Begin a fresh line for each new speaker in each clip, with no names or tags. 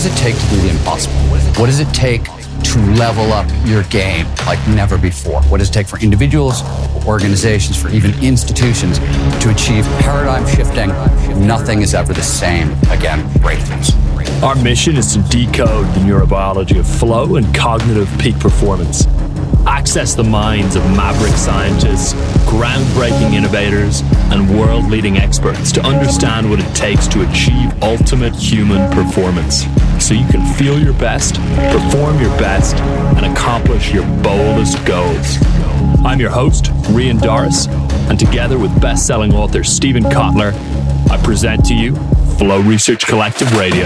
does it take to do the impossible? What does it take to level up your game like never before? What does it take for individuals, for organizations, for even institutions to achieve paradigm shifting? Nothing is ever the same again. Breakthroughs.
Our mission is to decode the neurobiology of flow and cognitive peak performance. Access the minds of maverick scientists, groundbreaking innovators, and world-leading experts to understand what it takes to achieve ultimate human performance, so you can feel your best, perform your best, and accomplish your boldest goals. I'm your host, Rian Doris, and together with best-selling author Steven Kotler, I present to you Flow Research Collective Radio.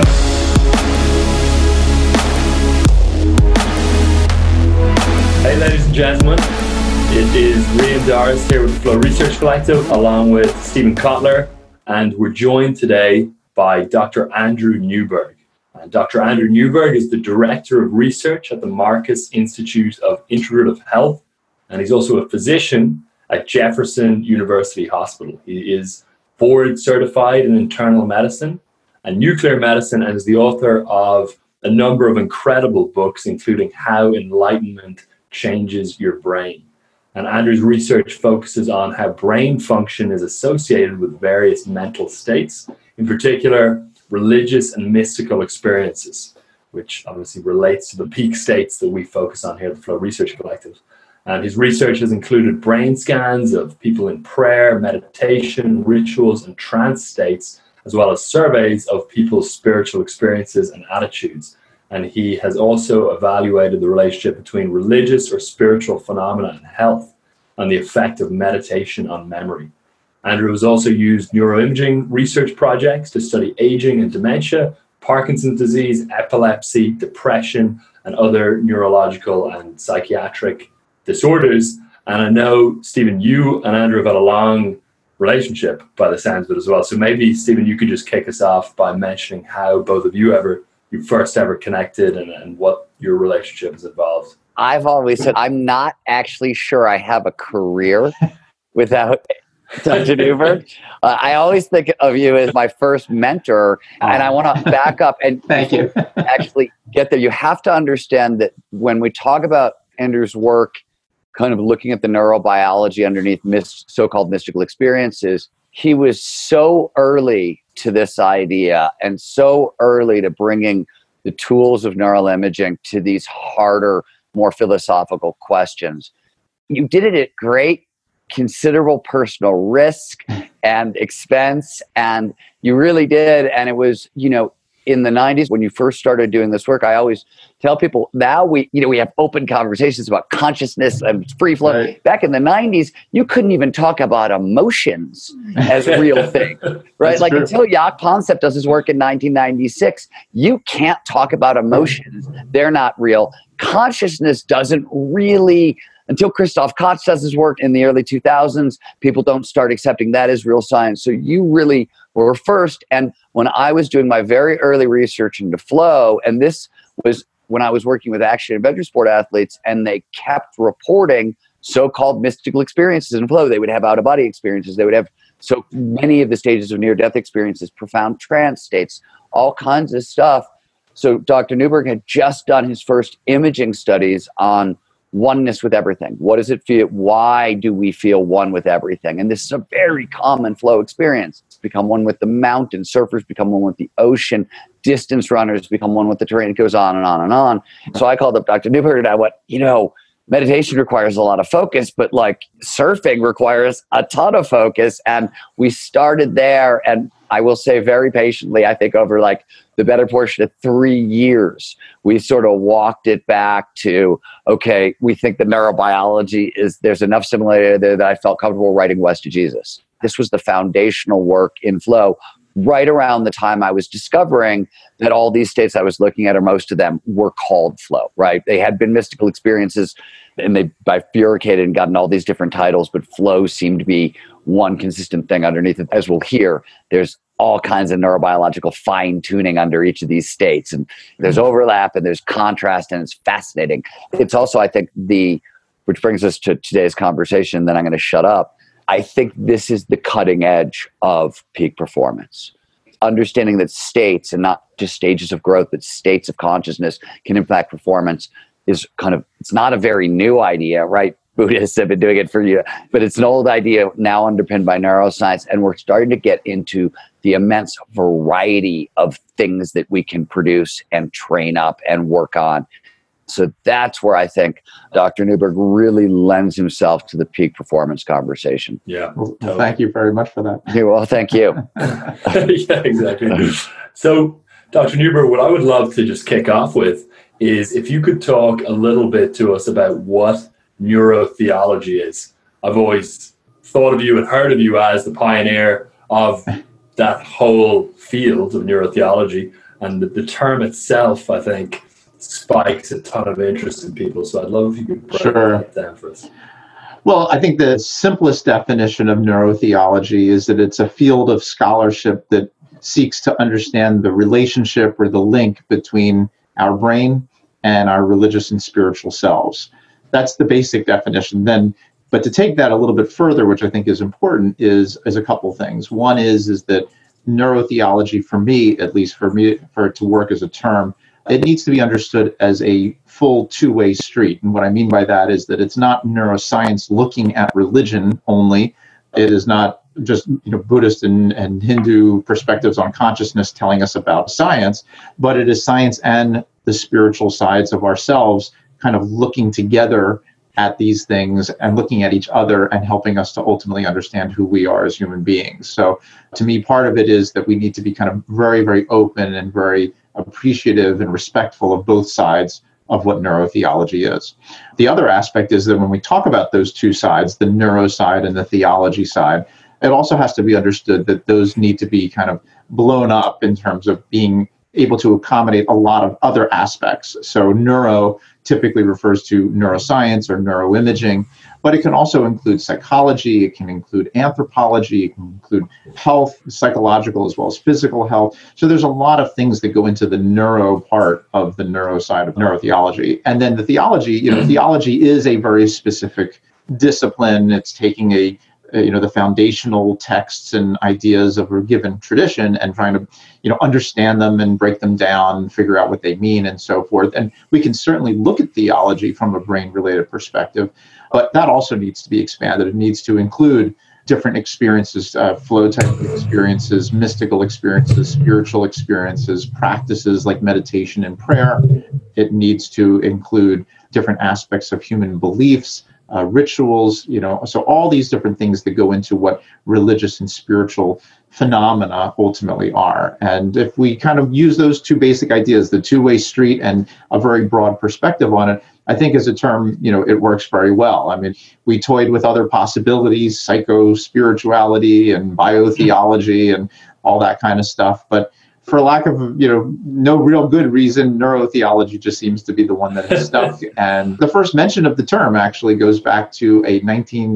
Hey ladies and gentlemen, it is Rian Doris here with the Flow Research Collective along with Steven Kotler, and we're joined today by Dr. Andrew Newberg. Dr. Andrew Newberg is the Director of Research at the Marcus Institute of Integrative Health, and he's also a physician at Jefferson University Hospital. He is board certified in internal medicine and nuclear medicine, and is the author of a number of incredible books, including How Enlightenment Changes Your Brain. And Andrew's research focuses on how brain function is associated with various mental states, in particular religious and mystical experiences, which obviously relates to the peak states that we focus on here at the Flow Research Collective. And his research has included brain scans of people in prayer, meditation, rituals, and trance states, as well as surveys of people's spiritual experiences and attitudes. And he has also evaluated the relationship between religious or spiritual phenomena and health, and the effect of meditation on memory. Andrew has also used neuroimaging research projects to study aging and dementia, Parkinson's disease, epilepsy, depression, and other neurological and psychiatric disorders. And I know, Steven, you and Andrew have had a long relationship by the sounds of it as well. So maybe, Steven, you could just kick us off by mentioning how both of you first ever connected and what your relationship has involved.
I've always said I'm not actually sure I have a career without Dr. Newberg. I always think of you as my first mentor, and I want to back up and
thank you.
Actually get there. You have to understand that when we talk about Andrew's work, kind of looking at the neurobiology underneath so-called mystical experiences, he was so early to this idea and so early to bringing the tools of neural imaging to these harder, more philosophical questions. You did it at great, considerable personal risk and expense, and you really did. And it was, in the 90s, when you first started doing this work, I always tell people now we have open conversations about consciousness and free flow. Right. Back in the 90s, you couldn't even talk about emotions as a real thing, right? Like until Jaak Panksepp does his work in 1996, you can't talk about emotions. They're not real. Consciousness doesn't really, until Christoph Koch does his work in the early 2000s, people don't start accepting that as real science. So you really were first. And when I was doing my very early research into flow, and this was when I was working with action adventure sport athletes, and they kept reporting so-called mystical experiences in flow. They would have out-of-body experiences. They would have so many of the stages of near-death experiences, profound trance states, all kinds of stuff. So Dr. Newberg had just done his first imaging studies on oneness with everything. What does it feel? Why do we feel one with everything? And this is a very common flow experience. It's become one with the mountain. Surfers become one with the ocean. Distance runners become one with the terrain. It goes on and on and on. So I called up Dr. Newberg and I went, meditation requires a lot of focus, but like surfing requires a ton of focus. And we started there. And I will say very patiently, I think over like the better portion of 3 years, we sort of walked it back to, okay, we think the neurobiology there's enough similarity there that I felt comfortable writing West to Jesus. This was the foundational work in flow right around the time I was discovering that all these states I was looking at, or most of them, were called flow, right? They had been mystical experiences and they bifurcated and gotten all these different titles, but flow seemed to be one consistent thing underneath it. As we'll hear, there's all kinds of neurobiological fine-tuning under each of these states. And there's overlap and there's contrast, and it's fascinating. It's also, I think, which brings us to today's conversation, then I'm going to shut up. I think this is the cutting edge of peak performance. understanding that states, and not just stages of growth, but states of consciousness can impact performance is it's not a very new idea, right? Buddhists have been doing it for years, but it's an old idea now underpinned by neuroscience. And we're starting to get into the immense variety of things that we can produce and train up and work on. So that's where I think Dr. Newberg really lends himself to the peak performance conversation.
Yeah.
Well, thank you very much for that.
Well, thank you.
Yeah, exactly. So, Dr. Newberg, what I would love to just kick off with is if you could talk a little bit to us about what neurotheology is. I've always thought of you and heard of you as the pioneer of that whole field of neurotheology, and the term itself, I think, spikes a ton of interest in people. So I'd love if you could break that down for us.
Well, I think the simplest definition of neurotheology is that it's a field of scholarship that seeks to understand the relationship or the link between our brain and our religious and spiritual selves. That's the basic definition. But to take that a little bit further, which I think is important, is a couple things. One is that neurotheology, for me, at least for it to work as a term, it needs to be understood as a full two-way street. And what I mean by that is that it's not neuroscience looking at religion only. It is not just Buddhist and Hindu perspectives on consciousness telling us about science, but it is science and the spiritual sides of ourselves kind of looking together at these things and looking at each other and helping us to ultimately understand who we are as human beings. So to me, part of it is that we need to be kind of very, very open and very appreciative and respectful of both sides of what neurotheology is. The other aspect is that when we talk about those two sides, the neuro side and the theology side, it also has to be understood that those need to be kind of blown up in terms of being able to accommodate a lot of other aspects. So neuro typically refers to neuroscience or neuroimaging, but it can also include psychology, it can include anthropology, it can include health, psychological as well as physical health. So there's a lot of things that go into the neuro part of the neuro side of neurotheology. And then the theology, theology is a very specific discipline. It's taking the foundational texts and ideas of a given tradition and trying to, understand them and break them down and figure out what they mean and so forth. And we can certainly look at theology from a brain-related perspective, but that also needs to be expanded. It needs to include different experiences, flow type experiences, mystical experiences, spiritual experiences, practices like meditation and prayer. It needs to include different aspects of human beliefs, rituals, so all these different things that go into what religious and spiritual phenomena ultimately are. And if we kind of use those two basic ideas, the two-way street and a very broad perspective on it, I think as a term, it works very well. I mean, we toyed with other possibilities, psycho-spirituality and biotheology and all that kind of stuff, but for lack of, no real good reason, neurotheology just seems to be the one that has stuck. And the first mention of the term actually goes back to a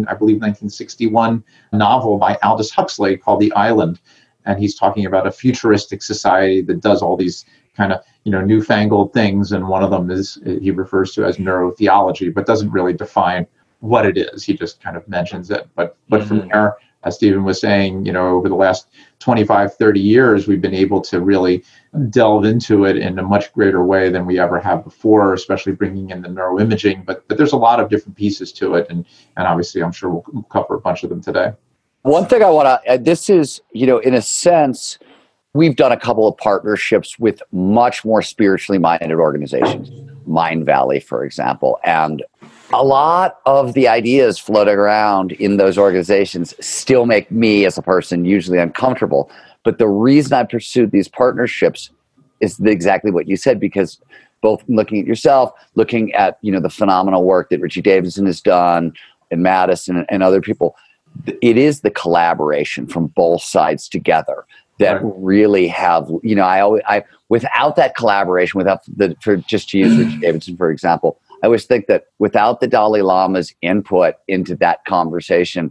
1961 novel by Aldous Huxley called The Island. And he's talking about a futuristic society that does all these kind of, newfangled things. And one of them is he refers to as neurotheology, but doesn't really define what it is. He just kind of mentions it. But from there, as Stephen was saying, over the last 25, 30 years, we've been able to really delve into it in a much greater way than we ever have before, especially bringing in the neuroimaging. But there's a lot of different pieces to it. And obviously, I'm sure we'll cover a bunch of them today.
One thing I want to, this is, in a sense, we've done a couple of partnerships with much more spiritually minded organizations, Mind Valley, for example, and a lot of the ideas floating around in those organizations still make me as a person usually uncomfortable. But the reason I pursued these partnerships is exactly what you said, because both looking at yourself, looking at, the phenomenal work that Richie Davidson has done and Madison and other people, it is the collaboration from both sides together that really have, I without that collaboration, just to use Richie Davidson, for example, I always think that without the Dalai Lama's input into that conversation,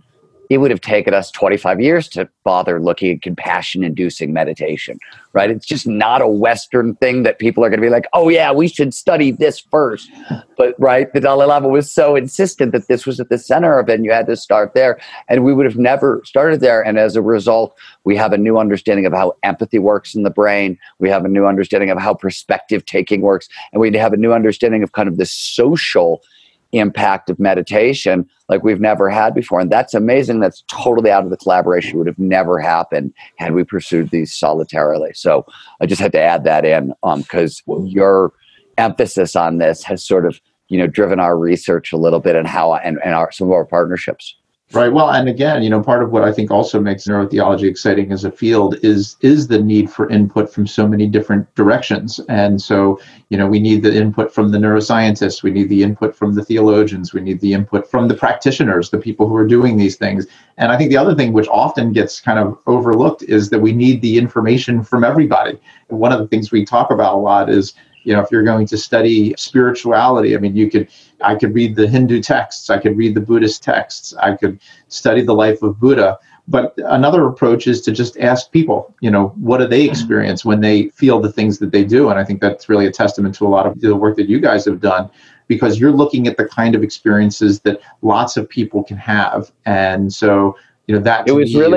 it would have taken us 25 years to bother looking at compassion-inducing meditation, right? It's just not a Western thing that people are going to be like, oh yeah, we should study this first. But right, the Dalai Lama was so insistent that this was at the center of it and you had to start there. And we would have never started there. And as a result, we have a new understanding of how empathy works in the brain. We have a new understanding of how perspective taking works. And we have a new understanding of kind of the social impact of meditation like we've never had before. And that's amazing. That's totally out of the collaboration. It would have never happened had we pursued these solitarily. So I just had to add that in because your emphasis on this has sort of, driven our research a little bit and some of our partnerships.
Right. Well, and again, part of what I think also makes neurotheology exciting as a field is the need for input from so many different directions. And so, we need the input from the neuroscientists, we need the input from the theologians, we need the input from the practitioners, the people who are doing these things. And I think the other thing which often gets kind of overlooked is that we need the information from everybody. One of the things we talk about a lot is, if you're going to study spirituality, I mean, I could read the Hindu texts, I could read the Buddhist texts, I could study the life of Buddha. But another approach is to just ask people, what do they experience when they feel the things that they do? And I think that's really a testament to a lot of the work that you guys have done, because you're looking at the kind of experiences that lots of people can have. And so, that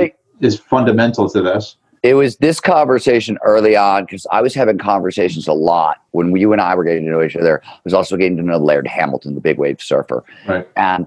is fundamental to this.
It was this conversation early on, because I was having conversations a lot when you and I were getting to know each other. I was also getting to know Laird Hamilton, the big wave surfer.
Right.
And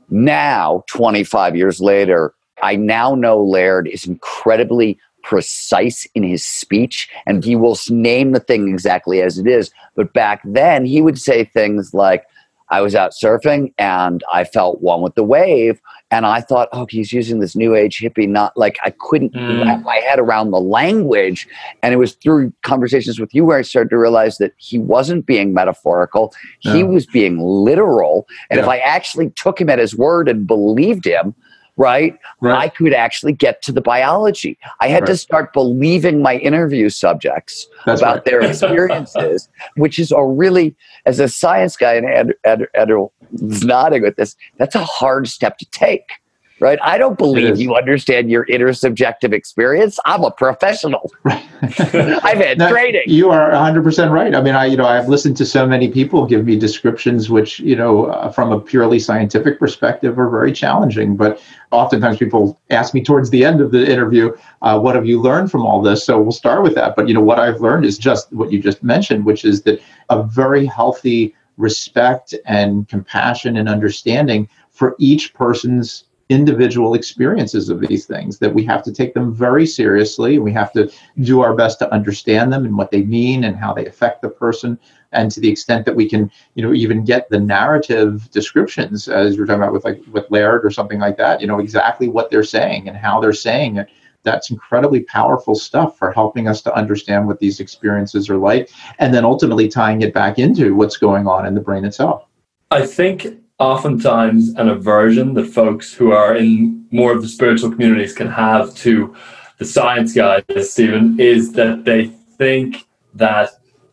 now, 25 years later, I now know Laird is incredibly precise in his speech, and he will name the thing exactly as it is. But back then, he would say things like, I was out surfing and I felt one with the wave. And I thought, oh, he's using this new age hippie, not like I couldn't wrap my head around the language. And it was through conversations with you where I started to realize that he wasn't being metaphorical. No. He was being literal. And if I actually took him at his word and believed him, right, I could actually get to the biology. I had to start believing my interview subjects about their experiences, which is a really, as a science guy, and Andrew was nodding with this, that's a hard step to take, right? I don't believe you understand your intersubjective experience. I'm a professional. I've had training.
You are 100% right. I mean, I've listened to so many people give me descriptions which, from a purely scientific perspective are very challenging. But oftentimes people ask me towards the end of the interview, what have you learned from all this? So we'll start with that. But, what I've learned is just what you just mentioned, which is that a very healthy respect and compassion and understanding for each person's individual experiences of these things, that we have to take them very seriously. We have to do our best to understand them and what they mean and how they affect the person. And to the extent that we can, even get the narrative descriptions, as you're talking about with Laird or something like that, exactly what they're saying and how they're saying it. That's incredibly powerful stuff for helping us to understand what these experiences are like, and then ultimately tying it back into what's going on in the brain itself.
I think oftentimes an aversion that folks who are in more of the spiritual communities can have to the science guys, Stephen, is that they think that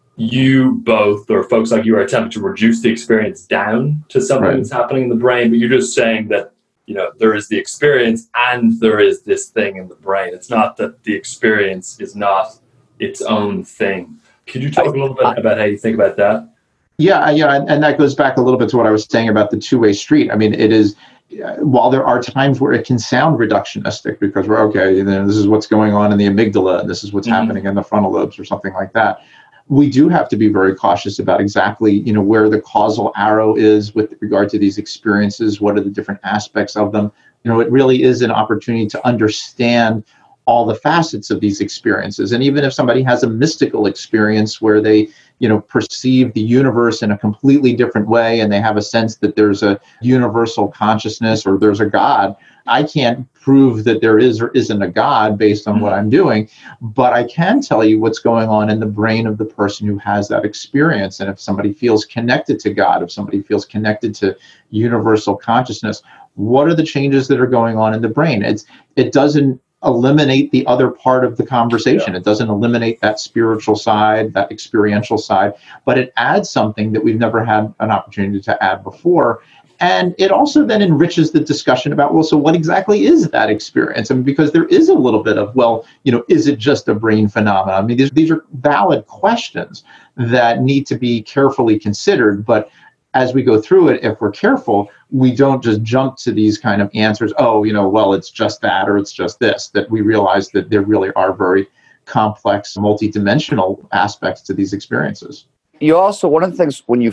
you both, or folks like you, are attempting to reduce the experience down to something that's happening in the brain, but you're just saying that, there is the experience and there is this thing in the brain. It's not that the experience is not its own thing. Could you talk a little bit about how you think about that?
Yeah, and that goes back a little bit to what I was saying about the two-way street. I mean, it is, while there are times where it can sound reductionistic because we're this is what's going on in the amygdala, and this is what's happening in the frontal lobes or something like that. We do have to be very cautious about exactly, where the causal arrow is with regard to these experiences. What are the different aspects of them? It really is an opportunity to understand all the facets of these experiences. And even if somebody has a mystical experience where they, perceive the universe in a completely different way, and they have a sense that there's a universal consciousness or there's a God, I can't prove that there is or isn't a God based on what I'm doing, but I can tell you what's going on in the brain of the person who has that experience. And if somebody feels connected to God, if somebody feels connected to universal consciousness, what are the changes that are going on in the brain? It doesn't eliminate the other part of the conversation. Yeah. It doesn't eliminate that spiritual side, that experiential side, but it adds something that we've never had an opportunity to add before. And it also then enriches the discussion about, well, so what exactly is that experience? I mean, because there is a little bit of, well, is it just a brain phenomenon? I mean, these are valid questions that need to be carefully considered. But as we go through it, if we're careful, we don't just jump to these kind of answers, well, it's just that, or it's just this, that we realize that there really are very complex, multidimensional aspects to these experiences.
You also, one of the things, when you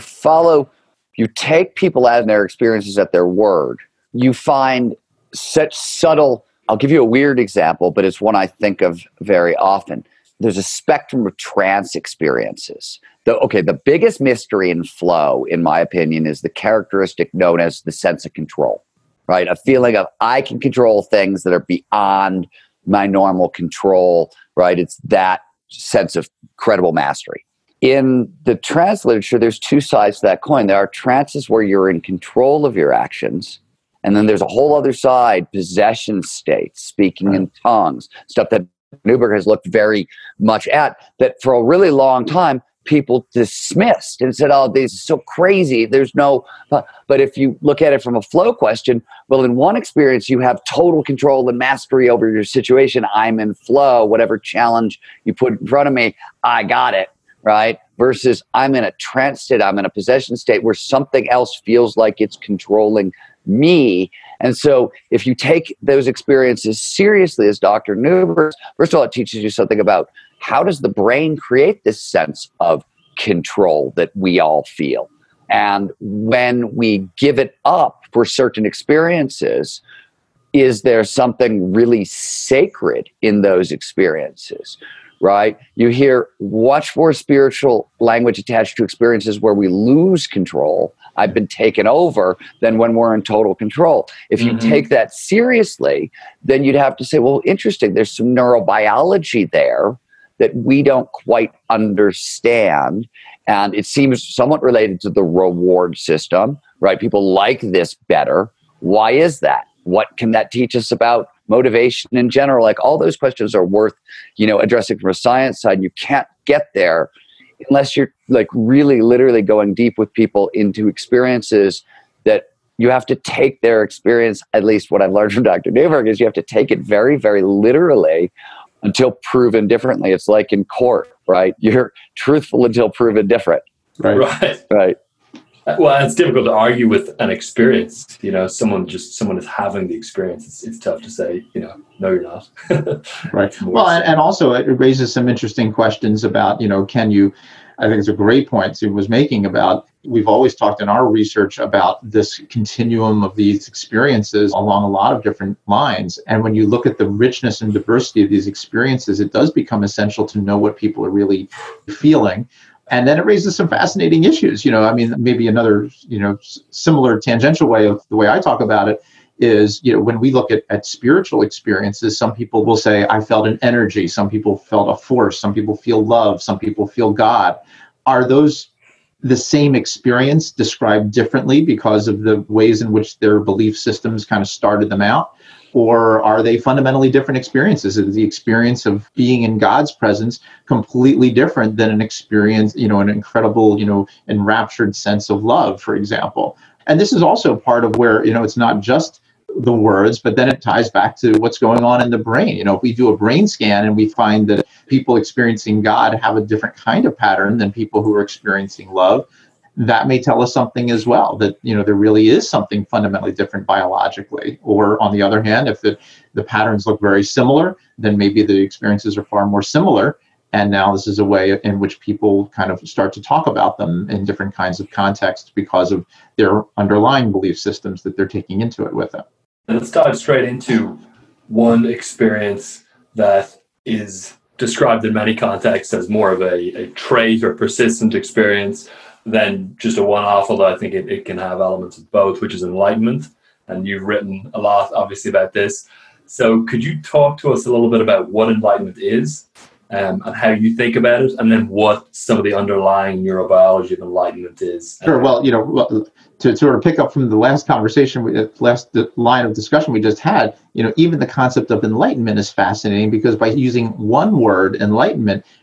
take people as their experiences at their word, you find such subtle, I'll give you a weird example, but it's one I think of very often. There's a spectrum of trance experiences. The biggest mystery in flow, in my opinion, is the characteristic known as the sense of control, right? A feeling of I can control things that are beyond my normal control, right? It's that sense of credible mastery. In the trance literature, there's two sides to that coin. There are trances where you're in control of your actions, and then there's a whole other side, possession states, speaking in tongues, stuff that Newberg has looked very much at, that for a really long time, people dismissed and said, oh, this is so crazy. There's no, but if you look at it from a flow question, well, in one experience, you have total control and mastery over your situation. I'm in flow, whatever challenge you put in front of me, I got it, right? Versus I'm in a trance state, I'm in a possession state where something else feels like it's controlling me. And so if you take those experiences seriously as Dr. Newberg, first of all, it teaches you something about how does the brain create this sense of control that we all feel. And when we give it up for certain experiences, is there something really sacred in those experiences, right? You hear much more spiritual language attached to experiences where we lose control. I've been taken over than when we're in total control. If you take that seriously, then you'd have to say, well, interesting, there's some neurobiology there that we don't quite understand. And it seems somewhat related to the reward system, right? People like this better. Why is that? What can that teach us about motivation in general? Like all those questions are worth, addressing from a science side. You can't get there unless you're like really literally going deep with people into experiences that you have to take their experience. At least what I've learned from Dr. Newberg is you have to take it very, very literally until proven differently. It's like in court, right? You're truthful until proven different. Right.
Well, it's difficult to argue with an experience. Someone is having the experience. It's tough to say, no, you're not.
Right. Well, and also it raises some interesting questions about, can you, I think it's a great point Steve was making about, we've always talked in our research about this continuum of these experiences along a lot of different lines. And when you look at the richness and diversity of these experiences, it does become essential to know what people are really feeling. And then it raises some fascinating issues. Maybe another, similar tangential way of the way I talk about it is, when we look at spiritual experiences, some people will say, I felt an energy. Some people felt a force. Some people feel love. Some people feel God. Are those the same experience described differently because of the ways in which their belief systems kind of started them out? Or are they fundamentally different experiences? Is the experience of being in God's presence completely different than an experience, an incredible, enraptured sense of love, for example? And this is also part of where, it's not just the words, but then it ties back to what's going on in the brain. If we do a brain scan and we find that people experiencing God have a different kind of pattern than people who are experiencing love, that may tell us something as well, that, there really is something fundamentally different biologically. Or on the other hand, if the patterns look very similar, then maybe the experiences are far more similar. And now this is a way in which people kind of start to talk about them in different kinds of contexts because of their underlying belief systems that they're taking into it with them.
And let's dive straight into one experience that is described in many contexts as more of a trait or persistent experience than just a one-off, although I think it can have elements of both, which is enlightenment. And you've written a lot, obviously, about this. So could you talk to us a little bit about what enlightenment is and how you think about it, and then what some of the underlying neurobiology of enlightenment is?
Sure. Well, to sort of pick up from the last conversation, the line of discussion we just had, even the concept of enlightenment is fascinating because by using one word, enlightenment,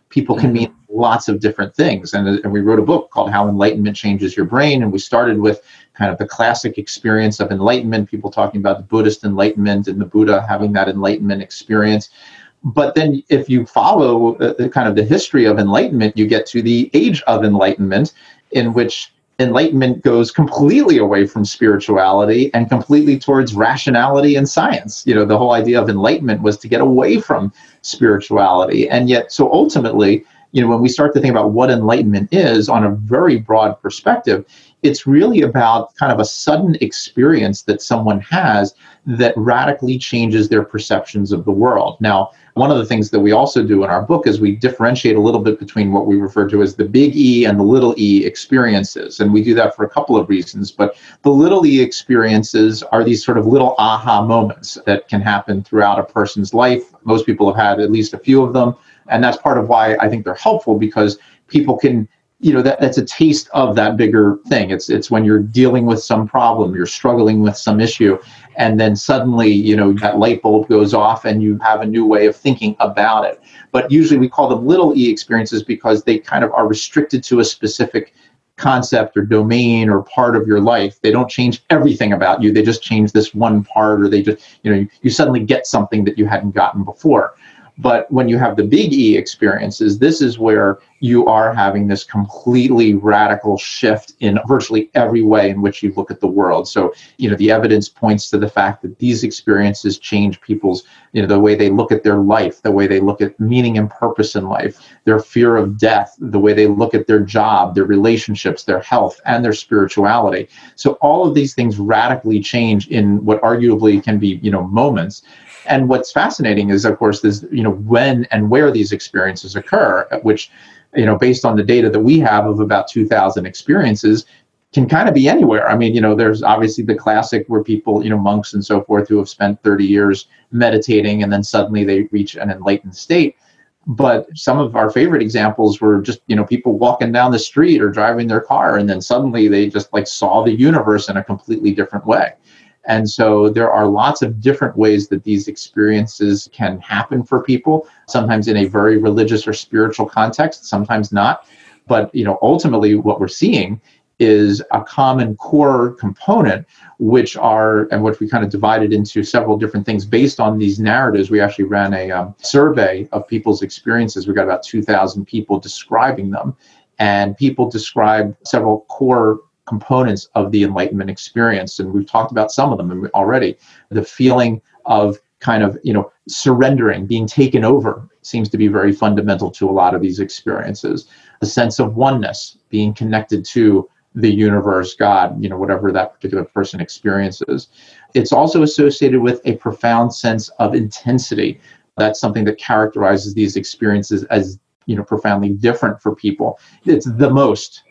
people can mean lots of different things. And we wrote a book called How Enlightenment Changes Your Brain. And we started with kind of the classic experience of enlightenment, people talking about the Buddhist enlightenment and the Buddha having that enlightenment experience. But then if you follow kind of the history of enlightenment, you get to the age of enlightenment, in which enlightenment goes completely away from spirituality and completely towards rationality and science. You know, the whole idea of enlightenment was to get away from spirituality. And yet, so ultimately, you know, when we start to think about what enlightenment is on a very broad perspective, it's really about kind of a sudden experience that someone has that radically changes their perceptions of the world. Now, one of the things that we also do in our book is we differentiate a little bit between what we refer to as the big E and the little e experiences. And we do that for a couple of reasons. But the little e experiences are these sort of little aha moments that can happen throughout a person's life. Most people have had at least a few of them. And that's part of why I think they're helpful, because people can, you know, that's a taste of that bigger thing. It's when you're dealing with some problem, you're struggling with some issue, and then suddenly, you know, that light bulb goes off and you have a new way of thinking about it. But usually we call them little e experiences because they kind of are restricted to a specific concept or domain or part of your life. They don't change everything about you. They just change this one part, or they just, you know, you suddenly get something that you hadn't gotten before. But when you have the big E experiences, this is where you are having this completely radical shift in virtually every way in which you look at the world. So, you know, the evidence points to the fact that these experiences change people's, you know, the way they look at their life, the way they look at meaning and purpose in life, their fear of death, the way they look at their job, their relationships, their health, and their spirituality. So all of these things radically change in what arguably can be, you know, moments. And what's fascinating is, of course, this, you know, when and where these experiences occur, which, you know, based on the data that we have of about 2,000 experiences, can kind of be anywhere. I mean, you know, there's obviously the classic where people, you know, monks and so forth, who have spent 30 years meditating and then suddenly they reach an enlightened state. But some of our favorite examples were just, you know, people walking down the street or driving their car, and then suddenly they just like saw the universe in a completely different way. And so there are lots of different ways that these experiences can happen for people, sometimes in a very religious or spiritual context, sometimes not. But, you know, ultimately what we're seeing is a common core component, which we kind of divided into several different things based on these narratives. We actually ran a survey of people's experiences. We got about 2,000 people describing them, and people described several core components of the enlightenment experience. And we've talked about some of them already. The feeling of kind of, you know, surrendering, being taken over, seems to be very fundamental to a lot of these experiences. The sense of oneness, being connected to the universe, God, you know, whatever that particular person experiences. It's also associated with a profound sense of intensity. That's something that characterizes these experiences as, you know, profoundly different for people. It's the most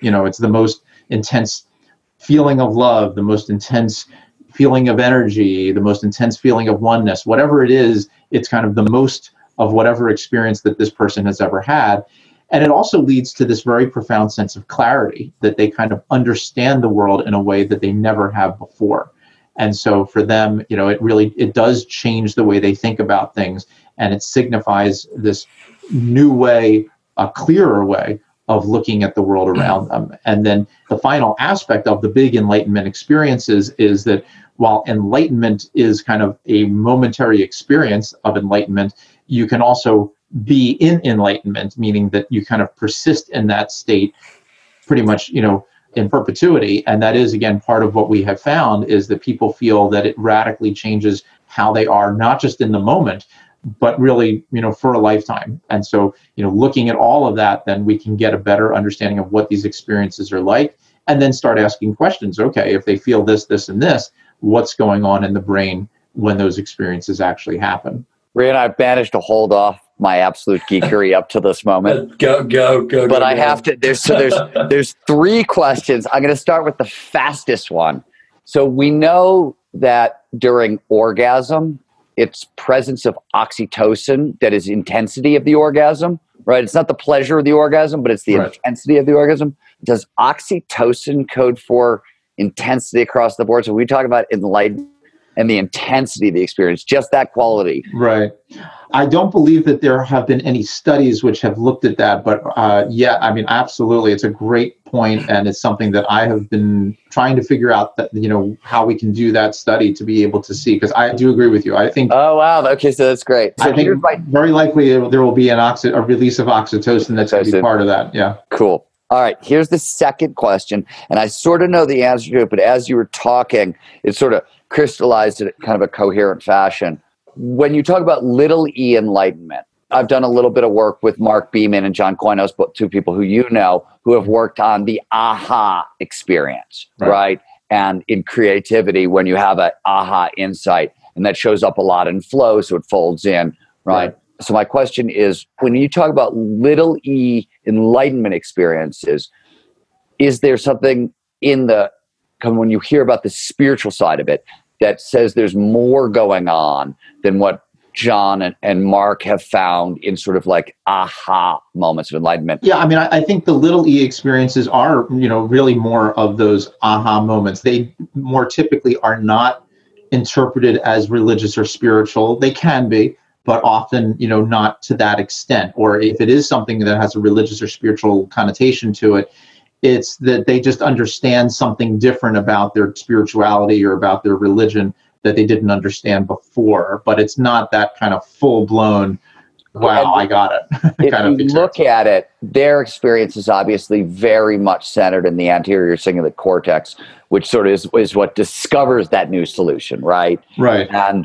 intense feeling of love, the most intense feeling of energy, the most intense feeling of oneness, whatever it is, it's kind of the most of whatever experience that this person has ever had. And it also leads to this very profound sense of clarity, that they kind of understand the world in a way that they never have before. And so for them, you know, it does change the way they think about things, and it signifies this new way, a clearer way of looking at the world around them. And then the final aspect of the big enlightenment experiences is that while enlightenment is kind of a momentary experience of enlightenment, you can also be in enlightenment, meaning that you kind of persist in that state pretty much, you know, in perpetuity. And that is, again, part of what we have found is that people feel that it radically changes how they are, not just in the moment, but really, you know, for a lifetime. And so, you know, looking at all of that, then we can get a better understanding of what these experiences are like, and then start asking questions. Okay, if they feel this, this, and this, what's going on in the brain when those experiences actually happen?
Ray and I've managed to hold off my absolute geekery up to this moment.
Go.
But I have to, there's three questions. I'm going to start with the fastest one. So we know that during orgasm, it's presence of oxytocin that is intensity of the orgasm, right? It's not the pleasure of the orgasm, but it's the intensity of the orgasm. Does oxytocin code for intensity across the board? So we talk about enlightenment. and the intensity of the experience, just that quality.
Right. I don't believe that there have been any studies which have looked at that, but yeah, I mean, absolutely. It's a great point, and it's something that I have been trying to figure out that, how we can do that study to be able to see, because I do agree with you. I think.
Oh, wow. Okay, so that's great. So
I think very likely there will be a release of oxytocin that's going to be part of that. Yeah.
Cool. All right, here's the second question, and I sort of know the answer to it, but as you were talking, it sort of crystallized in kind of a coherent fashion. When you talk about little e enlightenment, I've done a little bit of work with Mark Beeman and John Coinos, two people who you know, who have worked on the aha experience, right? And in creativity, when you have an aha insight, and that shows up a lot in flow, so it folds in, right? So my question is, when you talk about little e enlightenment experiences, is there something when you hear about the spiritual side of it that says there's more going on than what John and Mark have found in sort of like aha moments of enlightenment?
Yeah, I mean, I think the little e experiences are, really more of those aha moments. They more typically are not interpreted as religious or spiritual. They can be, but often, not to that extent. Or if it is something that has a religious or spiritual connotation to it, it's that they just understand something different about their spirituality or about their religion that they didn't understand before. But it's not that kind of full-blown, wow, I got it.
If you look at it, their experience is obviously very much centered in the anterior cingulate cortex, which sort of is what discovers that new solution, right?
Right.
And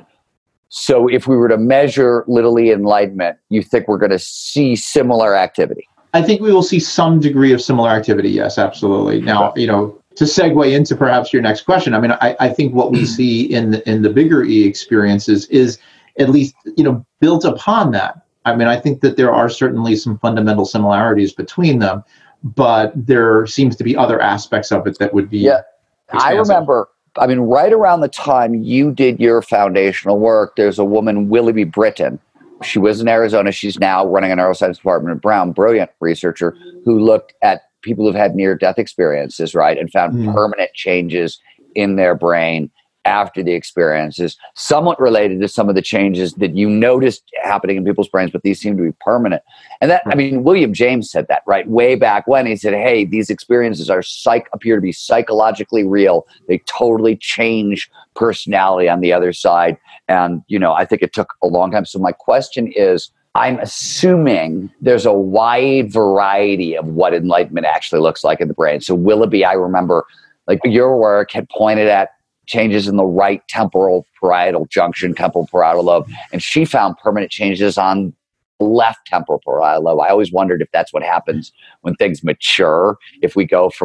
so if we were to measure little e enlightenment, you think we're going to see similar activity?
I think we will see some degree of similar activity. Yes, absolutely. Now, to segue into perhaps your next question, I mean, I think what we see in the bigger E experiences is at least, built upon that. I mean, I think that there are certainly some fundamental similarities between them, but there seems to be other aspects of it that would be. Yeah, expansive.
I remember. I mean, right around the time you did your foundational work, there's a woman, Willoughby Britton. She was in Arizona. She's now running a neuroscience department at Brown, brilliant researcher, who looked at people who've had near-death experiences, right, and found permanent changes in their brain after the experiences, somewhat related to some of the changes that you noticed happening in people's brains, but these seem to be permanent. And that, I mean, William James said that, right, way back when. He said, hey, these experiences appear to be psychologically real. They totally change personality on the other side. And, I think it took a long time. So my question is, I'm assuming there's a wide variety of what enlightenment actually looks like in the brain. So Willoughby, I remember, like, your work had pointed at changes in the right temporal parietal junction, temporal parietal lobe, and she found permanent changes on the left temporal parietal lobe. I always wondered if that's what happens when things mature, if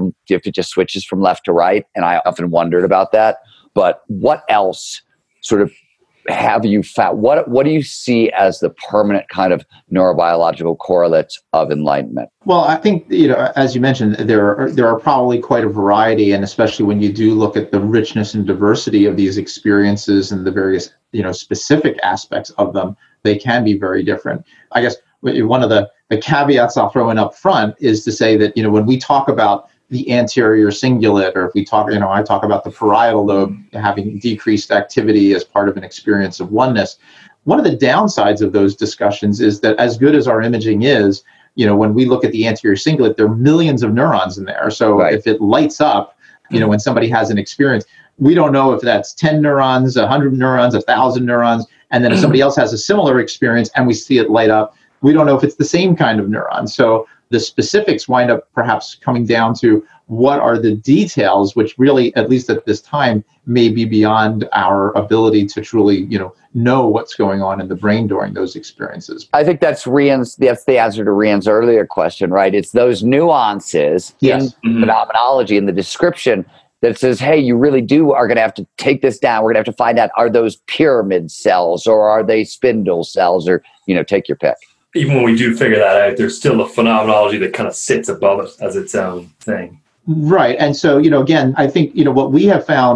it just switches from left to right, and I often wondered about that. But what else sort of have you found? What do you see as the permanent kind of neurobiological correlates of enlightenment?
Well, I think, as you mentioned, there are probably quite a variety, and especially when you do look at the richness and diversity of these experiences and the various, specific aspects of them, they can be very different. I guess one of the caveats I'll throw in up front is to say that, when we talk about the anterior cingulate, or if we talk, I talk about the parietal lobe having decreased activity as part of an experience of oneness. One of the downsides of those discussions is that, as good as our imaging is, when we look at the anterior cingulate, there are millions of neurons in there. So if it lights up, when somebody has an experience, we don't know if that's 10 neurons, 100 neurons, 1,000 neurons. And then if somebody else has a similar experience and we see it light up, we don't know if it's the same kind of neuron. So the specifics wind up perhaps coming down to what are the details, which really, at least at this time, may be beyond our ability to truly, know what's going on in the brain during those experiences.
I think that's the answer to Rian's earlier question, right? It's those nuances in phenomenology, in the description, that says, hey, you really are going to have to take this down. We're going to have to find out, are those pyramid cells or are they spindle cells, or, take your pick.
Even when we do figure that out, there's still a phenomenology that kind of sits above it as its own thing.
Right. And so, again, I think, what we have found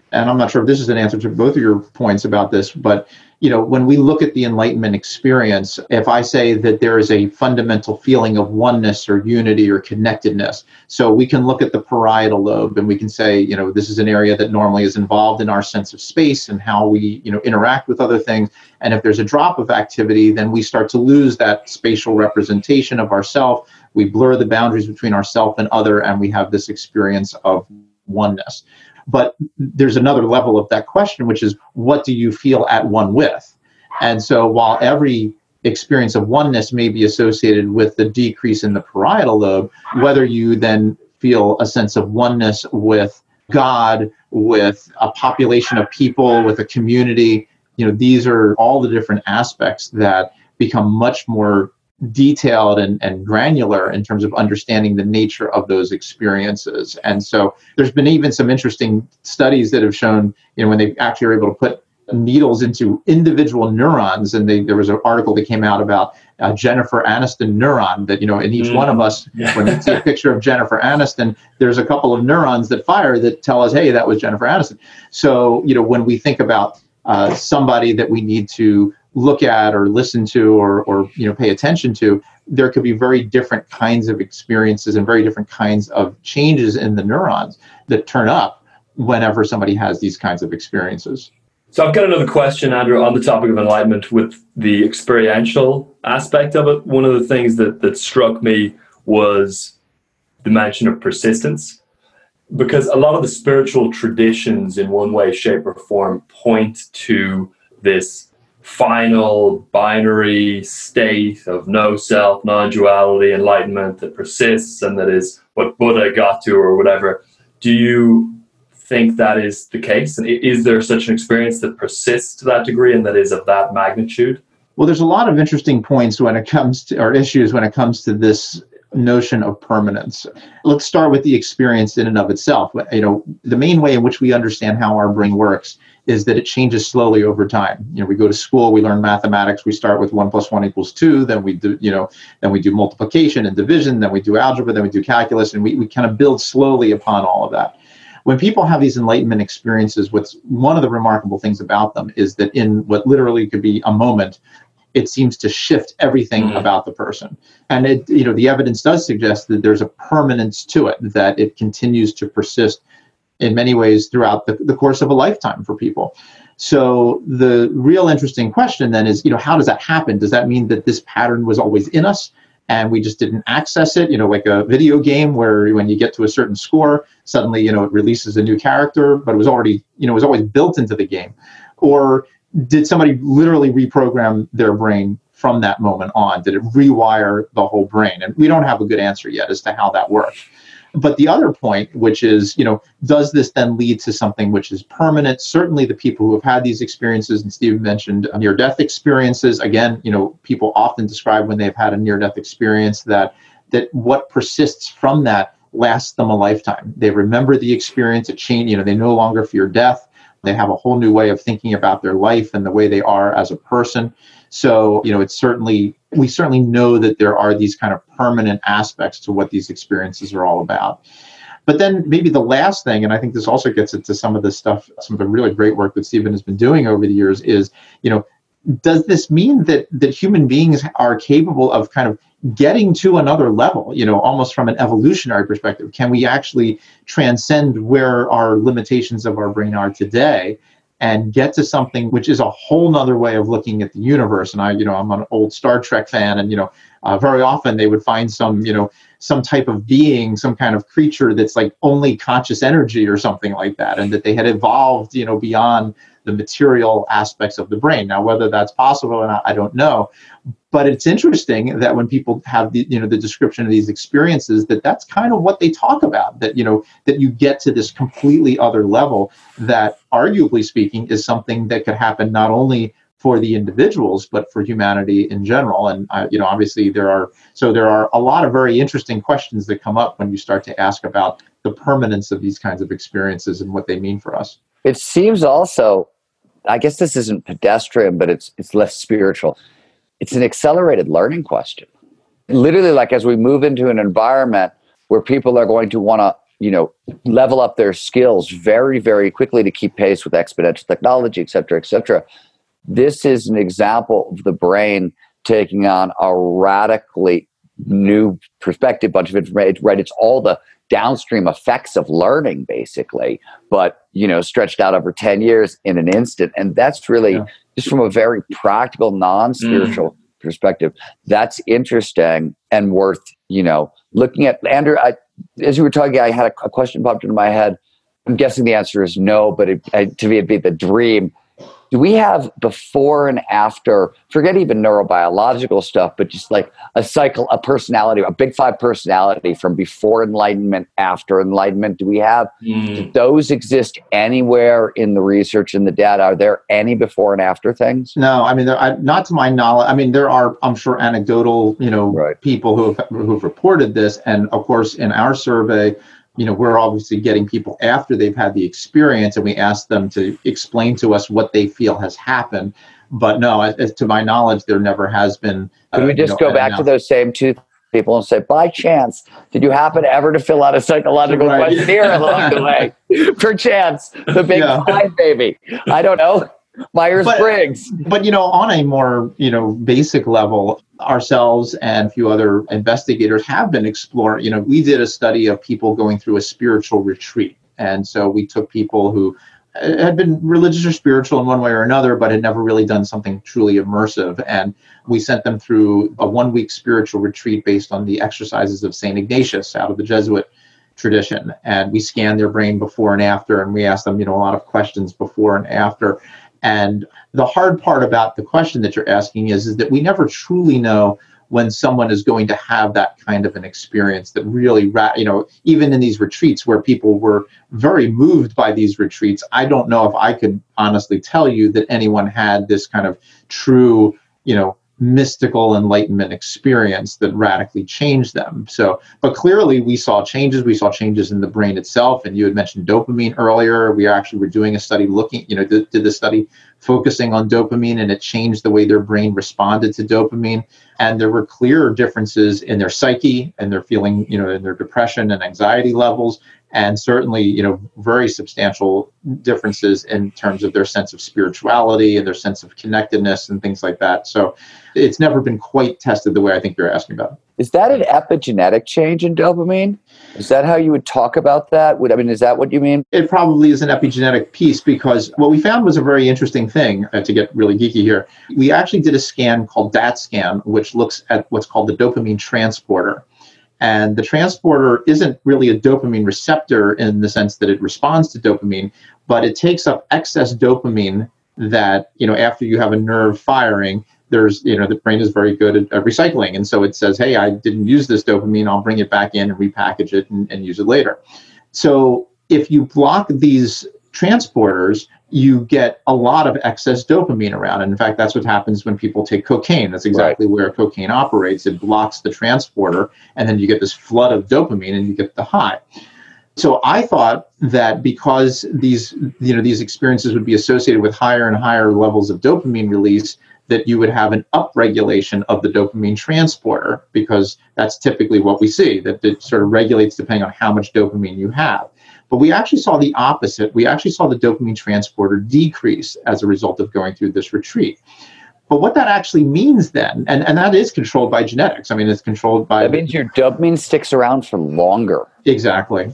and I'm not sure if this is an answer to both of your points about this, but when we look at the enlightenment experience, if I say that there is a fundamental feeling of oneness or unity or connectedness, so we can look at the parietal lobe and we can say, this is an area that normally is involved in our sense of space and how we, interact with other things. And if there's a drop of activity, then we start to lose that spatial representation of ourself. We blur the boundaries between ourself and other, and we have this experience of oneness. But there's another level of that question, which is, what do you feel at one with? And so while every experience of oneness may be associated with the decrease in the parietal lobe, whether you then feel a sense of oneness with God, with a population of people, with a community, these are all the different aspects that become much more detailed and granular in terms of understanding the nature of those experiences. And so there's been even some interesting studies that have shown, when they actually are able to put needles into individual neurons, and there was an article that came out about Jennifer Aniston neuron, that, in each one of us, when we see a picture of Jennifer Aniston, there's a couple of neurons that fire that tell us, hey, that was Jennifer Aniston. So, when we think about somebody that we need to look at or listen to or pay attention to, there could be very different kinds of experiences and very different kinds of changes in the neurons that turn up whenever somebody has these kinds of experiences.
So I've got another question, Andrew, on the topic of enlightenment with the experiential aspect of it. One of the things that struck me was the mention of persistence, because a lot of the spiritual traditions in one way, shape, or form point to this final binary state of no self, non-duality, enlightenment that persists, and that is what Buddha got to, or whatever. Do you think that is the case? And is there such an experience that persists to that degree and that is of that magnitude?
Well, there's a lot of interesting points when it comes to, or issues when it comes to this notion of permanence. Let's start with the experience in and of itself. The main way in which we understand how our brain works is that it changes slowly over time. We go to school, we learn mathematics, we start with 1 + 1 = 2, then we do multiplication and division, then we do algebra, then we do calculus, and we kind of build slowly upon all of that. When people have these enlightenment experiences, what's one of the remarkable things about them is that in what literally could be a moment, it seems to shift everything about the person. And the evidence does suggest that there's a permanence to it, that it continues to persist in many ways throughout the course of a lifetime for people. So the real interesting question then is, how does that happen? Does that mean that this pattern was always in us and we just didn't access it? Like a video game where when you get to a certain score, suddenly, it releases a new character, but it was already, it was always built into the game. Or did somebody literally reprogram their brain from that moment on? Did it rewire the whole brain? And we don't have a good answer yet as to how that works. But the other point, which is, does this then lead to something which is permanent? Certainly the people who have had these experiences, and Steve mentioned near-death experiences. Again, people often describe when they've had a near-death experience that what persists from that lasts them a lifetime. They remember the experience, it changed, they no longer fear death. They have a whole new way of thinking about their life and the way they are as a person. So, we certainly know that there are these kind of permanent aspects to what these experiences are all about. But then maybe the last thing, and I think this also gets into some of the stuff, some of the really great work that Stephen has been doing over the years is, does this mean that human beings are capable of kind of getting to another level, almost from an evolutionary perspective? Can we actually transcend where our limitations of our brain are today and get to something which is a whole nother way of looking at the universe? And I'm an old Star Trek fan, and very often they would find some type of being, some kind of creature that's like only conscious energy or something like that, and that they had evolved beyond the material aspects of the brain. Now, whether that's possible or not, I don't know. But it's interesting that when people have the description of these experiences, that's kind of what they talk about, that you get to this completely other level that, arguably speaking, is something that could happen not only for the individuals, but for humanity in general. And, obviously there are a lot of very interesting questions that come up when you start to ask about the permanence of these kinds of experiences and what they mean for us.
It seems also, I guess this isn't pedestrian, but it's less spiritual. It's an accelerated learning question. Literally, like as we move into an environment where people are going to want to level up their skills very, very quickly to keep pace with exponential technology, et cetera, et cetera. This is an example of the brain taking on a radically new perspective, bunch of information, right? It's all the downstream effects of learning, basically, but, stretched out over 10 years in an instant. And that's really just from a very practical, non-spiritual perspective. That's interesting and worth, looking at. Andrew, as you were talking, I had a question popped into my head. I'm guessing the answer is no, but to me, it'd be the dream. Do we have before and after, forget even neurobiological stuff, but just like a cycle, a personality, a big five personality from before enlightenment, after enlightenment? Do we have, do those exist anywhere in the research and the data? Are there any before and after things?
No, I mean, not to my knowledge. I mean, there are, I'm sure, anecdotal, people who've reported this. And of course, in our survey, we're obviously getting people after they've had the experience, and we ask them to explain to us what they feel has happened. But no, as to my knowledge, there never has been.
Could we just go back to those same two people and say, by chance, did you happen ever to fill out a psychological questionnaire along the way? Perchance, the big five, baby. I don't know. Myers-Briggs.
But on a more, basic level, ourselves and a few other investigators have been exploring, we did a study of people going through a spiritual retreat. And so we took people who had been religious or spiritual in one way or another, but had never really done something truly immersive. And we sent them through a 1-week spiritual retreat based on the exercises of St. Ignatius out of the Jesuit tradition. And we scanned their brain before and after, and we asked them, a lot of questions before and after. And the hard part about the question that you're asking is that we never truly know when someone is going to have that kind of an experience that really, even in these retreats where people were very moved by these retreats, I don't know if I could honestly tell you that anyone had this kind of true, mystical enlightenment experience that radically changed them. So, but clearly we saw changes. We saw changes in the brain itself. And you had mentioned dopamine earlier. We actually were doing a study looking, did the study focusing on dopamine, and it changed the way their brain responded to dopamine. And there were clear differences in their psyche and their feeling, in their depression and anxiety levels. And certainly, very substantial differences in terms of their sense of spirituality and their sense of connectedness and things like that. So it's never been quite tested the way I think you're asking about.
Is that an epigenetic change in dopamine? Is that how you would talk about that? Is that what you mean?
It probably is an epigenetic piece, because what we found was a very interesting thing, to get really geeky here. We actually did a scan called DAT-SCAN, which looks at what's called the dopamine transporter. And the transporter isn't really a dopamine receptor in the sense that it responds to dopamine, but it takes up excess dopamine that, after you have a nerve firing, there's, the brain is very good at recycling. And so it says, hey, I didn't use this dopamine, I'll bring it back in and repackage it and use it later. So if you block these transporters, you get a lot of excess dopamine around. And in fact, that's what happens when people take cocaine. That's exactly where cocaine operates. It blocks the transporter, and then you get this flood of dopamine and you get the high. So I thought that because these experiences would be associated with higher and higher levels of dopamine release, that you would have an upregulation of the dopamine transporter, because that's typically what we see, that it sort of regulates depending on how much dopamine you have. But we actually saw the opposite. We actually saw the dopamine transporter decrease as a result of going through this retreat. But what that actually means then, and that is controlled by genetics. I mean, it's controlled by...
That means your dopamine sticks around for longer.
Exactly.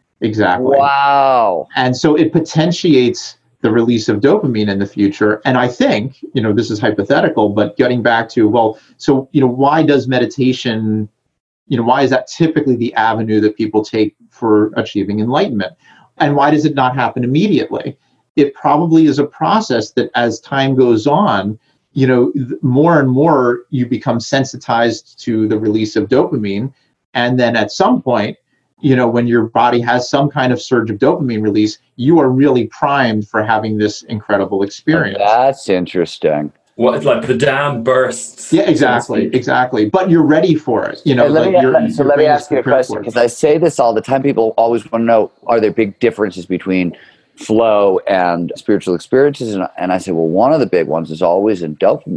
Wow.
And so it potentiates the release of dopamine in the future. And I think, this is hypothetical, but getting back to, why does meditation... why is that typically the avenue that people take for achieving enlightenment? And why does it not happen immediately? It probably is a process that as time goes on, more and more you become sensitized to the release of dopamine. And then at some point, when your body has some kind of surge of dopamine release, you are really primed for having this incredible experience.
That's interesting.
Well, it's like the dam bursts.
Yeah, exactly. But you're ready for it.
Let me ask you a question, because I say this all the time. People always want to know, are there big differences between flow and spiritual experiences? And I say, well, one of the big ones is always in dopamine.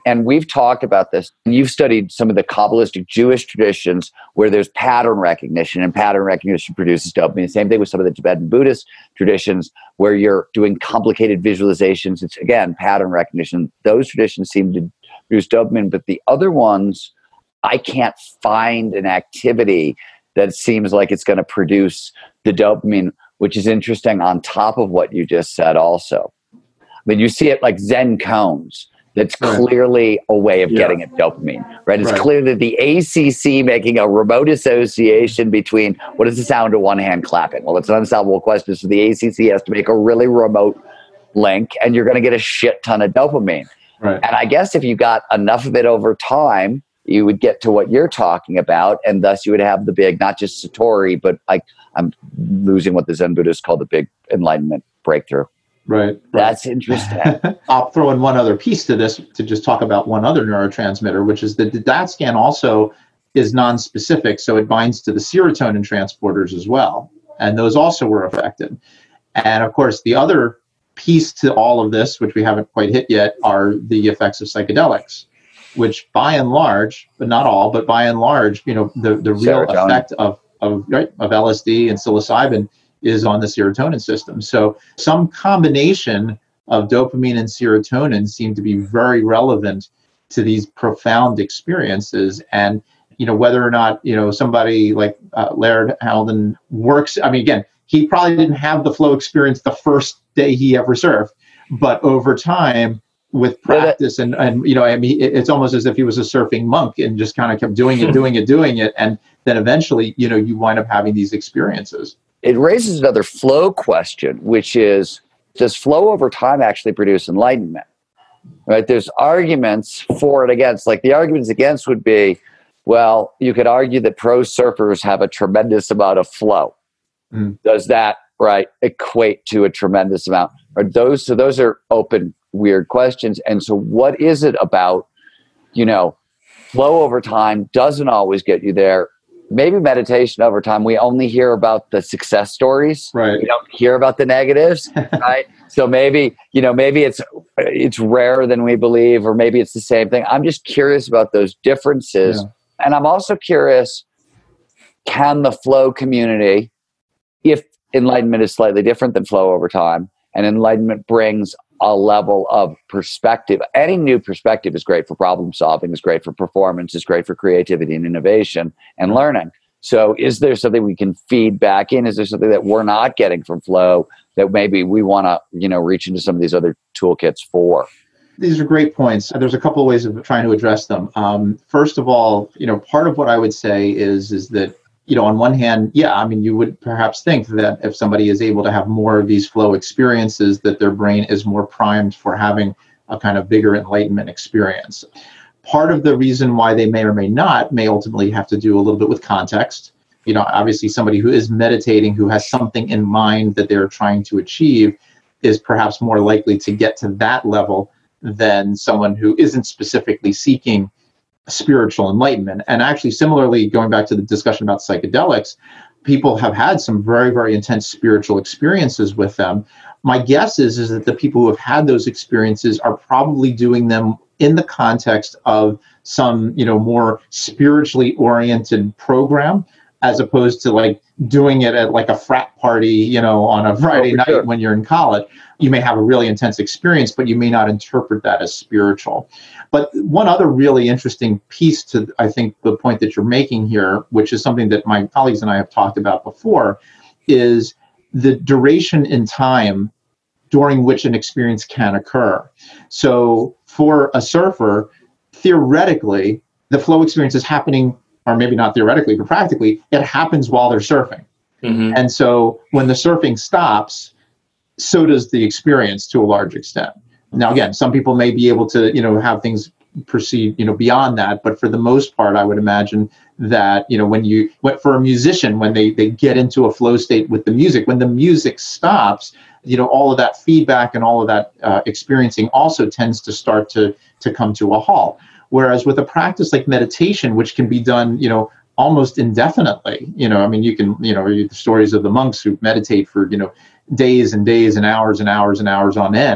And we've talked about this. And you've studied some of the Kabbalistic Jewish traditions where there's pattern recognition, and pattern recognition produces dopamine. The same thing with some of the Tibetan Buddhist traditions where you're doing complicated visualizations. It's, again, pattern recognition. Those traditions seem to produce dopamine, but the other ones, I can't find an activity that seems like it's going to produce the dopamine, which is interesting on top of what you just said also. I mean, you see it like Zen cones. That's clearly a way of getting at dopamine, right? It's clear that the ACC making a remote association between what is the sound of one hand clapping? Well, it's an unsolvable question. So the ACC has to make a really remote link, and you're going to get a shit ton of dopamine.
Right.
And I guess if you got enough of it over time, you would get to what you're talking about, and thus you would have the big, not just Satori, but I'm losing what the Zen Buddhists call the big enlightenment breakthrough.
Right.
That's interesting.
I'll throw in one other piece to this to just talk about one other neurotransmitter, which is that the DAT-scan also is non-specific, so it binds to the serotonin transporters as well. And those also were affected. And of course, the other piece to all of this, which we haven't quite hit yet, are the effects of psychedelics, which by and large, but not all, but by and large, the real effect of LSD and psilocybin is on the serotonin system. So some combination of dopamine and serotonin seem to be very relevant to these profound experiences. And, whether or not, somebody like Laird Halden works, I mean, again, he probably didn't have the flow experience the first day he ever surfed, but over time, with practice and it's almost as if he was a surfing monk and just kind of kept doing it. And then eventually, you wind up having these experiences.
It raises another flow question, which is, does flow over time actually produce enlightenment? Right? There's arguments for and against. Like the arguments against would be, well, you could argue that pro surfers have a tremendous amount of flow. Does that equate to a tremendous amount? Or those are open, weird questions. And so what is it about, flow over time doesn't always get you there. Maybe meditation over time, we only hear about the success stories.
Right.
We don't hear about the negatives, right? So maybe it's rarer than we believe, or maybe it's the same thing. I'm just curious about those differences. Yeah. And I'm also curious, can the flow community, if enlightenment is slightly different than flow over time, and enlightenment brings a level of perspective. Any new perspective is great for problem solving, is great for performance, is great for creativity and innovation and learning. So is there something we can feed back in? Is there something that we're not getting from flow that maybe we want to, reach into some of these other toolkits for?
These are great points. There's a couple of ways of trying to address them. First of all, part of what I would say is that, on one hand, you would perhaps think that if somebody is able to have more of these flow experiences, that their brain is more primed for having a kind of bigger enlightenment experience. Part of the reason why they may or may not may ultimately have to do a little bit with context. Obviously somebody who is meditating, who has something in mind that they're trying to achieve, is perhaps more likely to get to that level than someone who isn't specifically seeking spiritual enlightenment. And actually, similarly, going back to the discussion about psychedelics, people have had some very, very intense spiritual experiences with them. My guess is that the people who have had those experiences are probably doing them in the context of some, more spiritually oriented program, as opposed to like doing it at like a frat party, on a Friday night when you're in college. You may have a really intense experience, but you may not interpret that as spiritual. But one other really interesting piece to, I think, the point that you're making here, which is something that my colleagues and I have talked about before, is the duration in time during which an experience can occur. So for a surfer, theoretically, the flow experience is happening, or maybe not theoretically, but practically, it happens while they're surfing. Mm-hmm. And so when the surfing stops, so does the experience to a large extent. Now, again, some people may be able to, have things proceed, beyond that. But for the most part, I would imagine that, for a musician, when they get into a flow state with the music, when the music stops, all of that feedback and all of that experiencing also tends to start to come to a halt. Whereas with a practice like meditation, which can be done, almost indefinitely, you can, read the stories of the monks who meditate for, days and days and hours and hours and hours on end.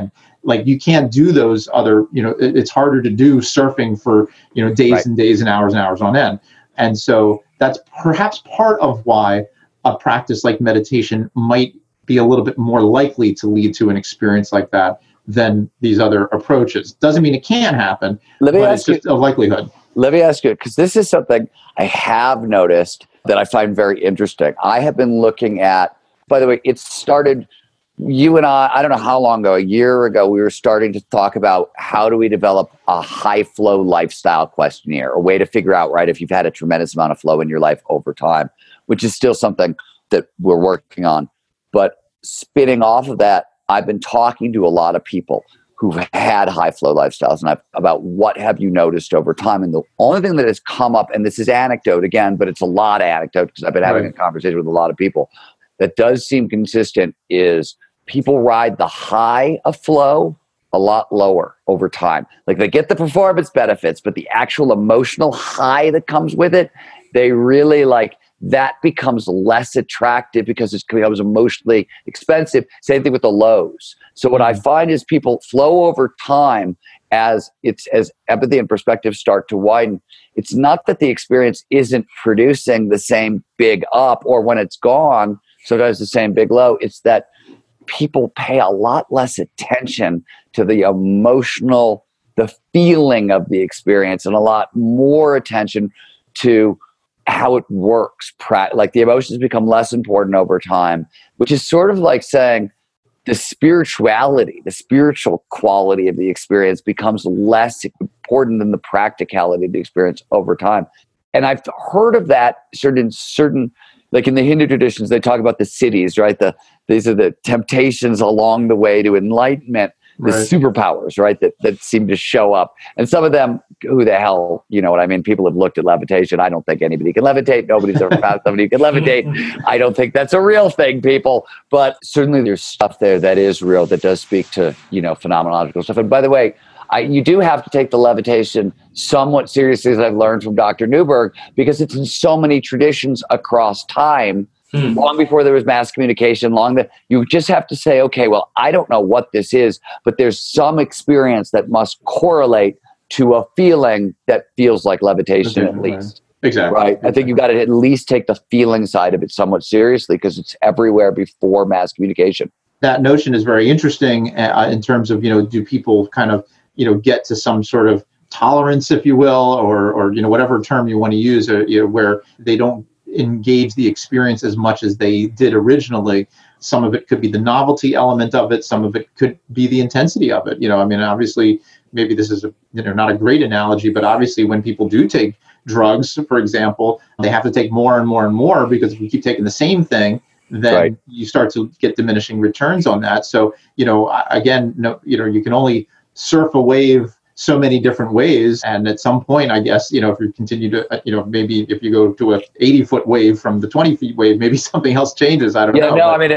Like you can't do those other, it's harder to do surfing for, days and days and hours on end. And so that's perhaps part of why a practice like meditation might be a little bit more likely to lead to an experience like that than these other approaches. Doesn't mean it can't happen, but it's just a likelihood.
Let me ask you, because this is something I have noticed that I find very interesting. I have been looking at, by the way, it started, you and I don't know how long ago, a year ago, we were starting to talk about how do we develop a high flow lifestyle questionnaire, a way to figure out, right, if you've had a tremendous amount of flow in your life over time, which is still something that we're working on. But spinning off of that, I've been talking to a lot of people who've had high flow lifestyles and about what have you noticed over time. And the only thing that has come up, and this is anecdote again, but it's a lot of anecdote because I've been having a conversation with a lot of people that does seem consistent, is people ride the high of flow a lot lower over time. Like they get the performance benefits, but the actual emotional high that comes with it, they really that becomes less attractive because it becomes emotionally expensive. Same thing with the lows. So what I find is people flow over time as empathy and perspective start to widen. It's not that the experience isn't producing the same big up, or when it's gone, sometimes the same big low. It's that people pay a lot less attention to the emotional, the feeling of the experience, and a lot more attention to how it works. Like the emotions become less important over time, which is sort of like saying the spirituality, the spiritual quality of the experience becomes less important than the practicality of the experience over time. And I've heard of that certain, like in the Hindu traditions, they talk about the siddhis, right? These are the temptations along the way to enlightenment, the superpowers, right? That seem to show up. And some of them, who the hell, you know what I mean? People have looked at levitation. I don't think anybody can levitate. Nobody's ever found somebody who can levitate. I don't think that's a real thing, people. But certainly there's stuff there that is real, that does speak to, phenomenological stuff. And by the way, you do have to take the levitation somewhat seriously, as I've learned from Dr. Newberg, because it's in so many traditions across time. Long before there was mass communication, you just have to say, okay, well, I don't know what this is, but there's some experience that must correlate to a feeling that feels like levitation at least.
Exactly.
Right? I think you've got to at least take the feeling side of it somewhat seriously, because it's everywhere before mass communication. That
notion is very interesting in terms of, do people kind of, get to some sort of tolerance, if you will, or whatever term you want to use, where they don't engage the experience as much as they did originally. Some of it could be the novelty element of it. Some of it could be the intensity of it. Obviously, maybe this is not a great analogy, but obviously when people do take drugs, for example, they have to take more and more and more, because if you keep taking the same thing, then you start to get diminishing returns on that. So, again, you can only surf a wave so many different ways. And at some point, I guess, if you continue to, maybe if you go to a 80-foot wave from the 20-foot wave, maybe something else changes. I don't know.
No, I mean,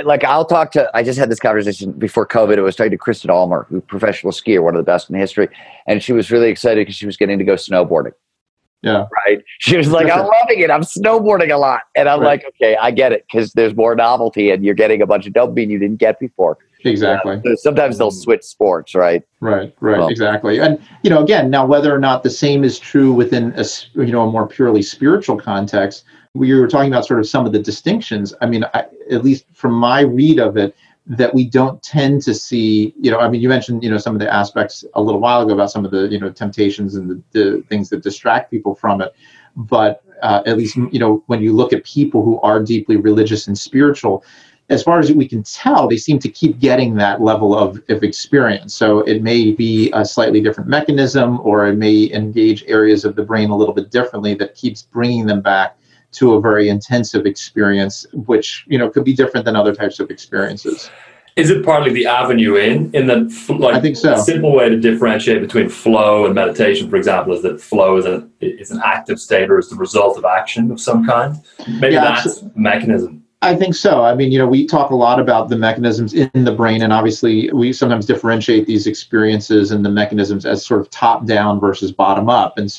I just had this conversation before COVID. I was talking to Kristen Almer, who's a professional skier, one of the best in history. And she was really excited because she was getting to go snowboarding.
Yeah.
Right. She was like, I'm loving it. I'm snowboarding a lot. And I'm like, okay, I get it, because there's more novelty and you're getting a bunch of dopamine you didn't get before.
Exactly.
So sometimes they'll switch sports, right?
Right, exactly. And, again, now whether or not the same is true within a more purely spiritual context, we were talking about sort of some of the distinctions. I mean, at least from my read of it, that we don't tend to see, you mentioned, some of the aspects a little while ago about some of the, temptations and the things that distract people from it. But at least, when you look at people who are deeply religious and spiritual, as far as we can tell, they seem to keep getting that level of experience. So it may be a slightly different mechanism, or it may engage areas of the brain a little bit differently that keeps bringing them back to a very intensive experience, which, could be different than other types of experiences.
Is it partly the avenue in that,
I think so.
A simple way to differentiate between flow and meditation, for example, is that flow is an active state, or is the result of action of some kind? Maybe that's a mechanism.
I think so. I mean, we talk a lot about the mechanisms in the brain, and obviously we sometimes differentiate these experiences and the mechanisms as sort of top down versus bottom up. And so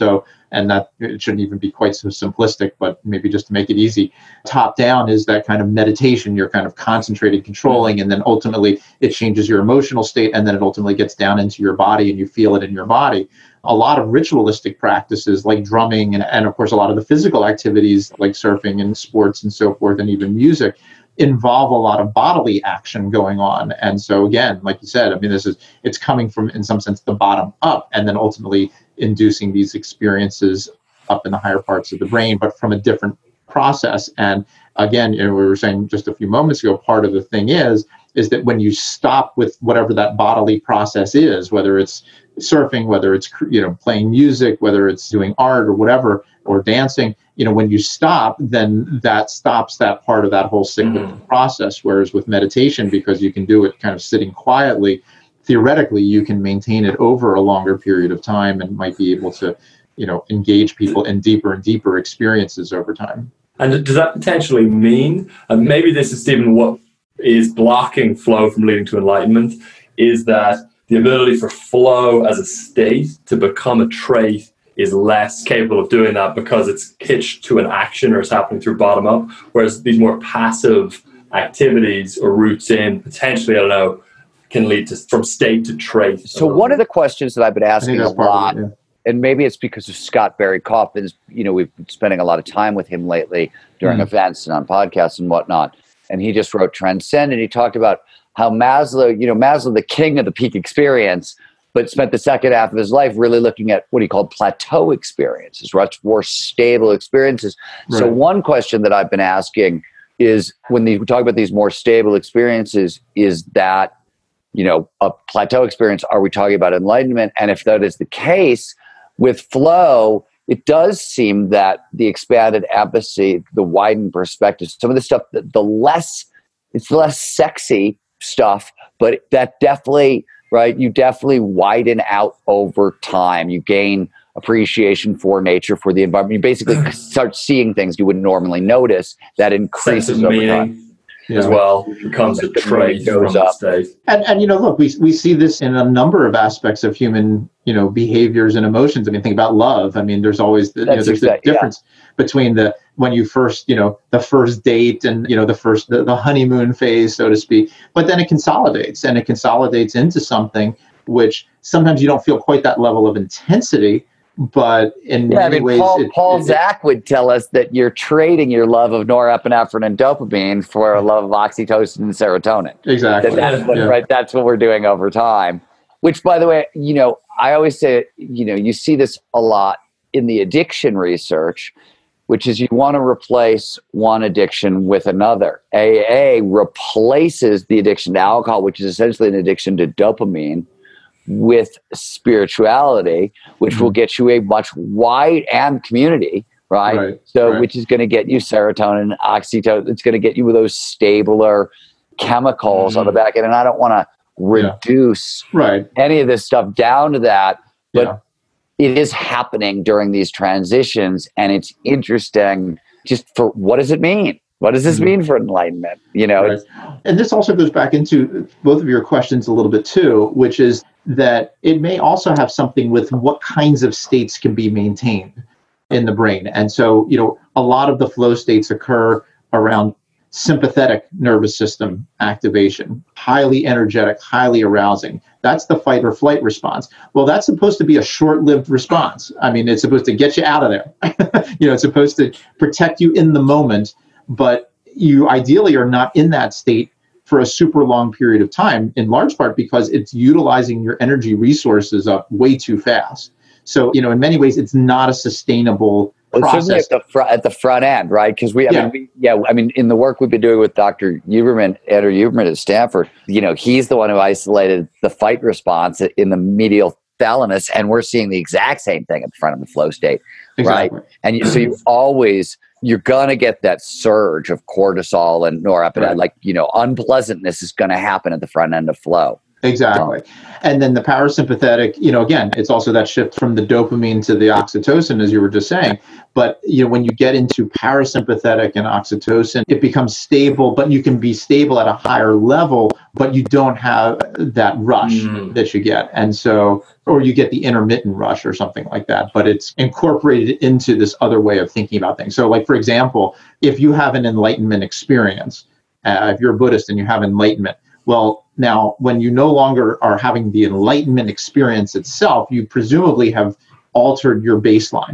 And that it shouldn't even be quite so simplistic, but maybe just to make it easy. Top down is that kind of meditation. You're kind of concentrated, controlling, and then ultimately it changes your emotional state, and then it ultimately gets down into your body and you feel it in your body. A lot of ritualistic practices like drumming and of course a lot of the physical activities like surfing and sports and so forth, and even music, involve a lot of bodily action going on. And so again, like you said, I mean, it's coming from, in some sense, the bottom up, and then ultimately inducing these experiences up in the higher parts of the brain, but from a different process. And again, we were saying just a few moments ago, part of the thing is that when you stop with whatever that bodily process is, whether it's surfing, whether it's playing music, whether it's doing art or whatever, or dancing, when you stop, then that stops that part of that whole cyclical process. Whereas with meditation, because you can do it kind of sitting quietly, theoretically you can maintain it over a longer period of time and might be able to engage people in deeper and deeper experiences over time.
And does that potentially mean, and maybe this is, Stephen, what is blocking flow from leading to enlightenment, is that the ability for flow as a state to become a trait is less capable of doing that because it's hitched to an action or it's happening through bottom up, whereas these more passive activities or routes in potentially, can lead to from state to trait.
So one of the questions that I've been asking a lot, and maybe it's because of Scott Barry Kaufman's, we've been spending a lot of time with him lately during events and on podcasts and whatnot. And he just wrote Transcend, and he talked about how Maslow, Maslow, the king of the peak experience, but spent the second half of his life really looking at what he called plateau experiences, much more stable experiences. Right. So one question that I've been asking is, when we talk about these more stable experiences, is that, a plateau experience, are we talking about enlightenment? And if that is the case, with flow, it does seem that the expanded empathy, the widened perspective, some of the stuff, it's less sexy stuff, but that definitely, right? You definitely widen out over time. You gain appreciation for nature, for the environment. You basically start seeing things you wouldn't normally notice. That increases over time.
As well, becomes a trait from the state.
And look, we see this in a number of aspects of human, behaviors and emotions. I mean, think about love. I mean, there's always the difference between when you first, the first date and, the honeymoon phase, so to speak. But then it consolidates into something which sometimes you don't feel quite that level of intensity. But in many ways,
Paul Zak would tell us that you're trading your love of norepinephrine and dopamine for a love of oxytocin and serotonin.
Exactly.
Right. That's what we're doing over time. Which, by the way, I always say, you see this a lot in the addiction research, which is you want to replace one addiction with another. AA replaces the addiction to alcohol, which is essentially an addiction to dopamine, with spirituality, which will get you a much wide and community, right? Which is going to get you serotonin, oxytocin. It's going to get you with those stabler chemicals on the back end. And I don't want to reduce any of this stuff down to that, but it is happening during these transitions. And it's interesting just for, what does it mean? What does this mean for enlightenment?
And this also goes back into both of your questions a little bit too, which is that it may also have something with what kinds of states can be maintained in the brain. And so, a lot of the flow states occur around sympathetic nervous system activation, highly energetic, highly arousing. That's the fight or flight response. Well, that's supposed to be a short-lived response. I mean, it's supposed to get you out of there. It's supposed to protect you in the moment, but you ideally are not in that state for a super long period of time, in large part because it's utilizing your energy resources up way too fast. So, in many ways, it's not a sustainable process.
At the front end, right? Because in the work we've been doing with Dr. Huberman, Andrew Huberman at Stanford, he's the one who isolated the fight response in the medial thalamus, and we're seeing the exact same thing at the front of the flow state, right? And you're going to get that surge of cortisol and norepinephrine, unpleasantness is going to happen at the front end of flow.
Exactly. And then the parasympathetic, again, it's also that shift from the dopamine to the oxytocin, as you were just saying. But, when you get into parasympathetic and oxytocin, it becomes stable, but you can be stable at a higher level, but you don't have that rush that you get. And so, or you get the intermittent rush or something like that, but it's incorporated into this other way of thinking about things. So like, for example, if you have an enlightenment experience, if you're a Buddhist and you have enlightenment, well, now, when you no longer are having the enlightenment experience itself, you presumably have altered your baseline.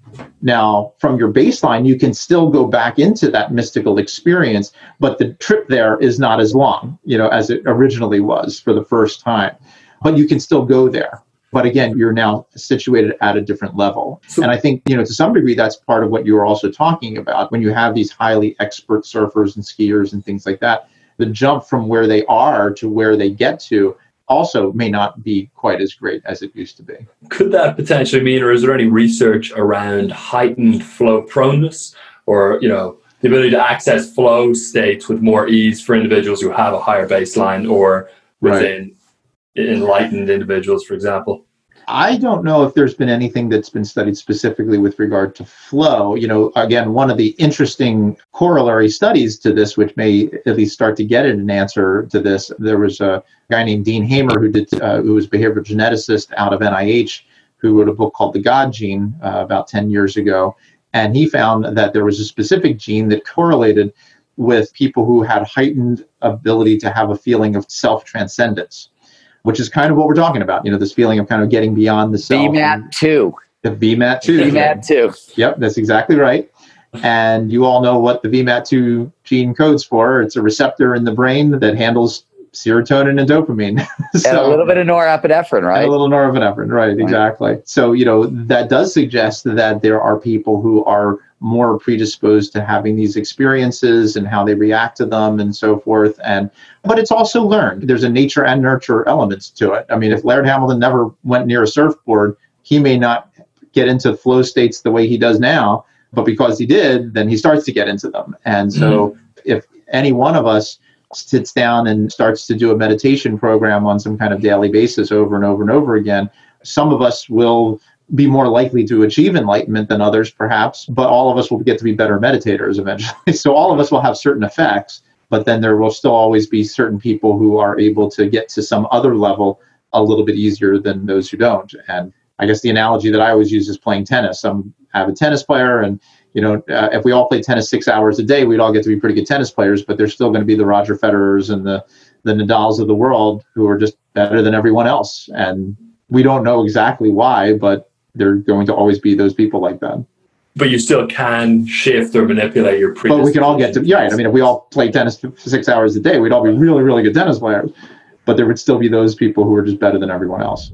Now, from your baseline, you can still go back into that mystical experience, but the trip there is not as long, as it originally was for the first time. But you can still go there. But again, you're now situated at a different level. And I think, to some degree, that's part of what you were also talking about. When you have these highly expert surfers and skiers and things like that, the jump from where they are to where they get to also may not be quite as great as it used to be.
Could that potentially mean, or is there any research around heightened flow proneness, or, the ability to access flow states with more ease for individuals who have a higher baseline, or within enlightened individuals, for example?
I don't know if there's been anything that's been studied specifically with regard to flow. Again, one of the interesting corollary studies to this, which may at least start to get an answer to this, there was a guy named Dean Hamer who was a behavioral geneticist out of NIH, who wrote a book called The God Gene about 10 years ago. And he found that there was a specific gene that correlated with people who had heightened ability to have a feeling of self-transcendence, which is kind of what we're talking about, this feeling of kind of getting beyond the self.
VMAT2.
The VMAT2.
VMAT2.
Yep, that's exactly right. And you all know what the VMAT2 gene codes for. It's a receptor in the brain that handles serotonin and dopamine.
And a little bit of norepinephrine, right?
And a little norepinephrine, right, exactly. So, that does suggest that there are people who are more predisposed to having these experiences and how they react to them and so forth. But it's also learned. There's a nature and nurture elements to it. I mean, if Laird Hamilton never went near a surfboard, he may not get into flow states the way he does now, but because he did, then he starts to get into them. And so if any one of us sits down and starts to do a meditation program on some kind of daily basis over and over and over again, some of us will be more likely to achieve enlightenment than others, perhaps, but all of us will get to be better meditators eventually. So all of us will have certain effects, but then there will still always be certain people who are able to get to some other level a little bit easier than those who don't. And I guess the analogy that I always use is playing tennis. I'm an avid tennis player, and if we all played tennis 6 hours a day, we'd all get to be pretty good tennis players, but there's still going to be the Roger Federers and the Nadals of the world who are just better than everyone else. And we don't know exactly why, but there are going to always be those people like that.
But you still can shift or manipulate your predisposition.
But we can all get to, right. I mean, if we all play tennis for 6 hours a day, we'd all be really, really good tennis players. But there would still be those people who are just better than everyone else.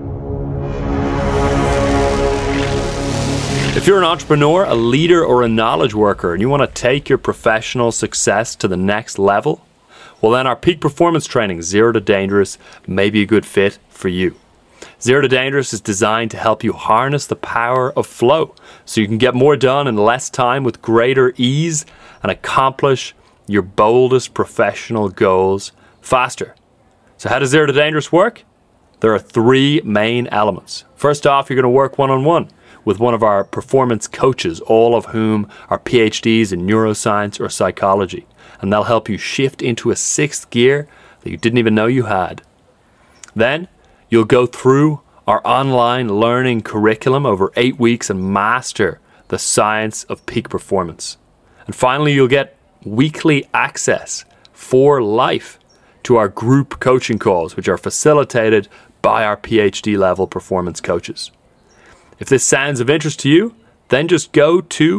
If you're an entrepreneur, a leader, or a knowledge worker, and you want to take your professional success to the next level, well then our peak performance training, Zero to Dangerous, may be a good fit for you. Zero to Dangerous is designed to help you harness the power of flow so you can get more done in less time with greater ease and accomplish your boldest professional goals faster. So how does Zero to Dangerous work? There are three main elements. First off, you're going to work one-on-one with one of our performance coaches, all of whom are PhDs in neuroscience or psychology, and they'll help you shift into a sixth gear that you didn't even know you had. Then you'll go through our online learning curriculum over 8 weeks and master the science of peak performance. And finally, you'll get weekly access for life to our group coaching calls, which are facilitated by our PhD level performance coaches. If this sounds of interest to you, then just go to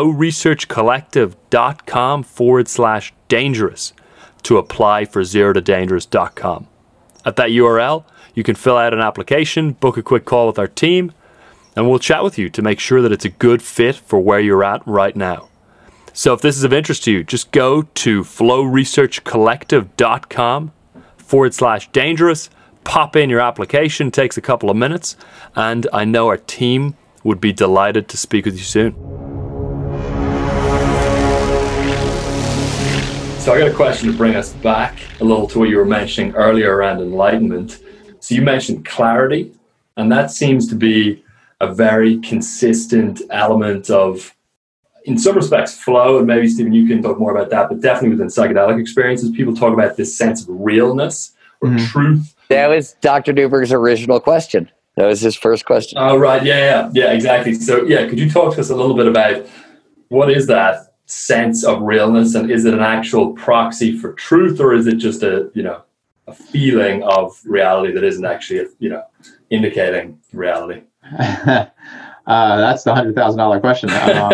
flowresearchcollective.com/dangerous to apply for zerotodangerous.com. At that URL, you can fill out an application, book a quick call with our team, and we'll chat with you to make sure that it's a good fit for where you're at right now. So if this is of interest to you, just go to flowresearchcollective.com/dangerous, pop in your application, takes a couple of minutes, and I know our team would be delighted to speak with you soon.
So I got a question to bring us back a little to what you were mentioning earlier around enlightenment. So you mentioned clarity, and that seems to be a very consistent element of, in some respects, flow. And maybe, Stephen, you can talk more about that, but definitely within psychedelic experiences, people talk about this sense of realness or truth.
That was Dr. Newberg's original question. That was his first question.
Oh, right. Yeah, exactly. So, could you talk to us a little bit about what is that sense of realness, and is it an actual proxy for truth, or is it just a feeling of reality that isn't actually indicating reality?
That's the $100,000 question.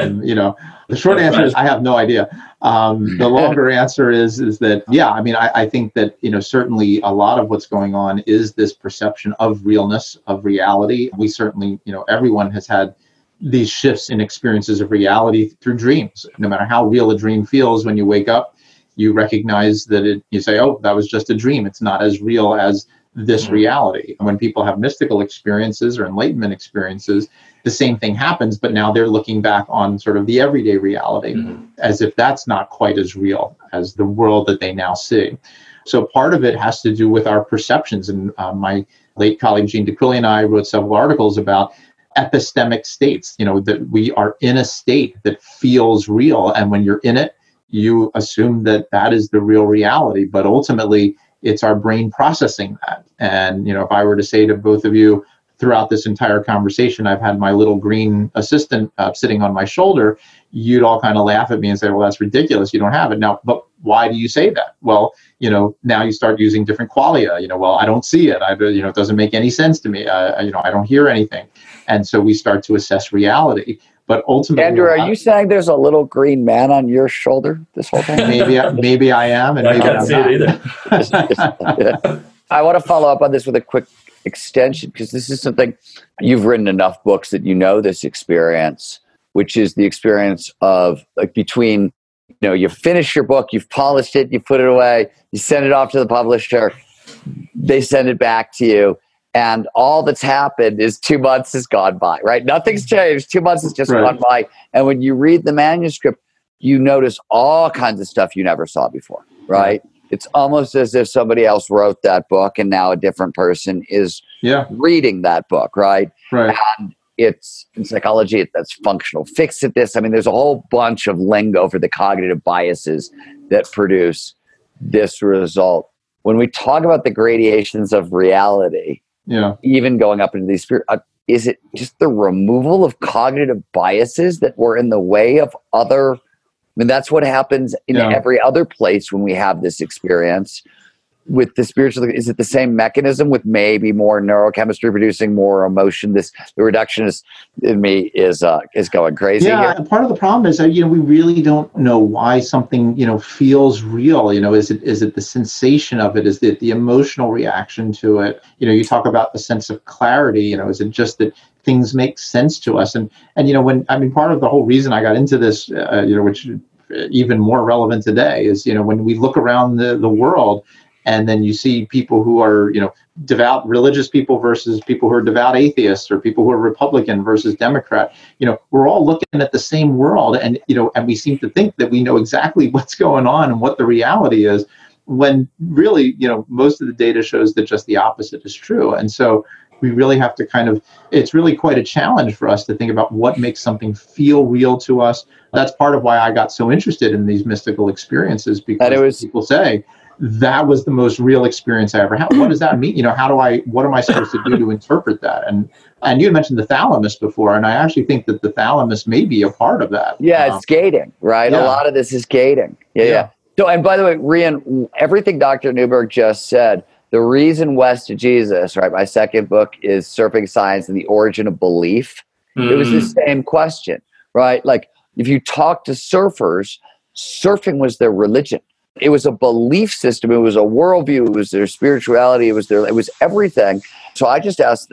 The short answer is I have no idea. The longer answer is that, I think that, certainly a lot of what's going on is this perception of realness, of reality. We certainly, everyone has had these shifts in experiences of reality through dreams. No matter how real a dream feels, when you wake up, you recognize that you say, oh, that was just a dream. It's not as real as this reality. And when people have mystical experiences or enlightenment experiences, the same thing happens, but now they're looking back on sort of the everyday reality as if that's not quite as real as the world that they now see. So part of it has to do with our perceptions. And my late colleague, Jean DeQuilly, and I wrote several articles about epistemic states, that we are in a state that feels real. And when you're in it, you assume that that is the real reality. But ultimately, it's our brain processing that. And, if I were to say to both of you throughout this entire conversation, I've had my little green assistant sitting on my shoulder, you'd all kind of laugh at me and say, well, that's ridiculous. You don't have it. Now, but why do you say that? Well, now you start using different qualia. Well, I don't see it. It doesn't make any sense to me. I don't hear anything. And so we start to assess reality. But ultimately,
Andrew, are you saying there's a little green man on your shoulder this whole time?
Maybe I am, and maybe
I can't see it
either. I want to follow up on this with a quick extension, because this is something you've written enough books that this experience, which is the experience of between, you finish your book, you've polished it, you put it away, you send it off to the publisher, they send it back to you. And all that's happened is 2 months has gone by, right? Nothing's changed. 2 months has just gone by. And when you read the manuscript, you notice all kinds of stuff you never saw before, right? It's almost as if somebody else wrote that book and now a different person is reading that book, right? And it's in psychology, that's functional fixedness. There's a whole bunch of lingo for the cognitive biases that produce this result. When we talk about the gradations of reality, even going up into these spirit, is it just the removal of cognitive biases that were in the way of other? That's what happens in every other place when we have this experience with the spiritual. Is it the same mechanism with maybe more neurochemistry producing more emotion? The reductionist in me is going crazy.
Yeah, here. Part of the problem is that we really don't know why something feels real. Is it the sensation of it? Is it the emotional reaction to it? You talk about the sense of clarity. Is it just that things make sense to us? And part of the whole reason I got into this, which is even more relevant today, is when we look around the world. And then you see people who are, devout religious people versus people who are devout atheists, or people who are Republican versus Democrat. We're all looking at the same world, and and we seem to think that we know exactly what's going on and what the reality is, when really, most of the data shows that just the opposite is true. And so we really have to it's really quite a challenge for us to think about what makes something feel real to us. That's part of why I got so interested in these mystical experiences, because people say, that was the most real experience I ever had. What does that mean? What am I supposed to do to interpret that? And you had mentioned the thalamus before, and I actually think that the thalamus may be a part of that.
Yeah, it's gating, right? A lot of this is gating. Yeah. So, and by the way, Rian, everything Dr. Newberg just said, the reason West to Jesus, right? My second book is Surfing Science and the Origin of Belief. It was the same question, right? Like, if you talk to surfers, surfing was their religion. It was a belief system. It was a worldview. It was their spirituality. It was everything. So I just asked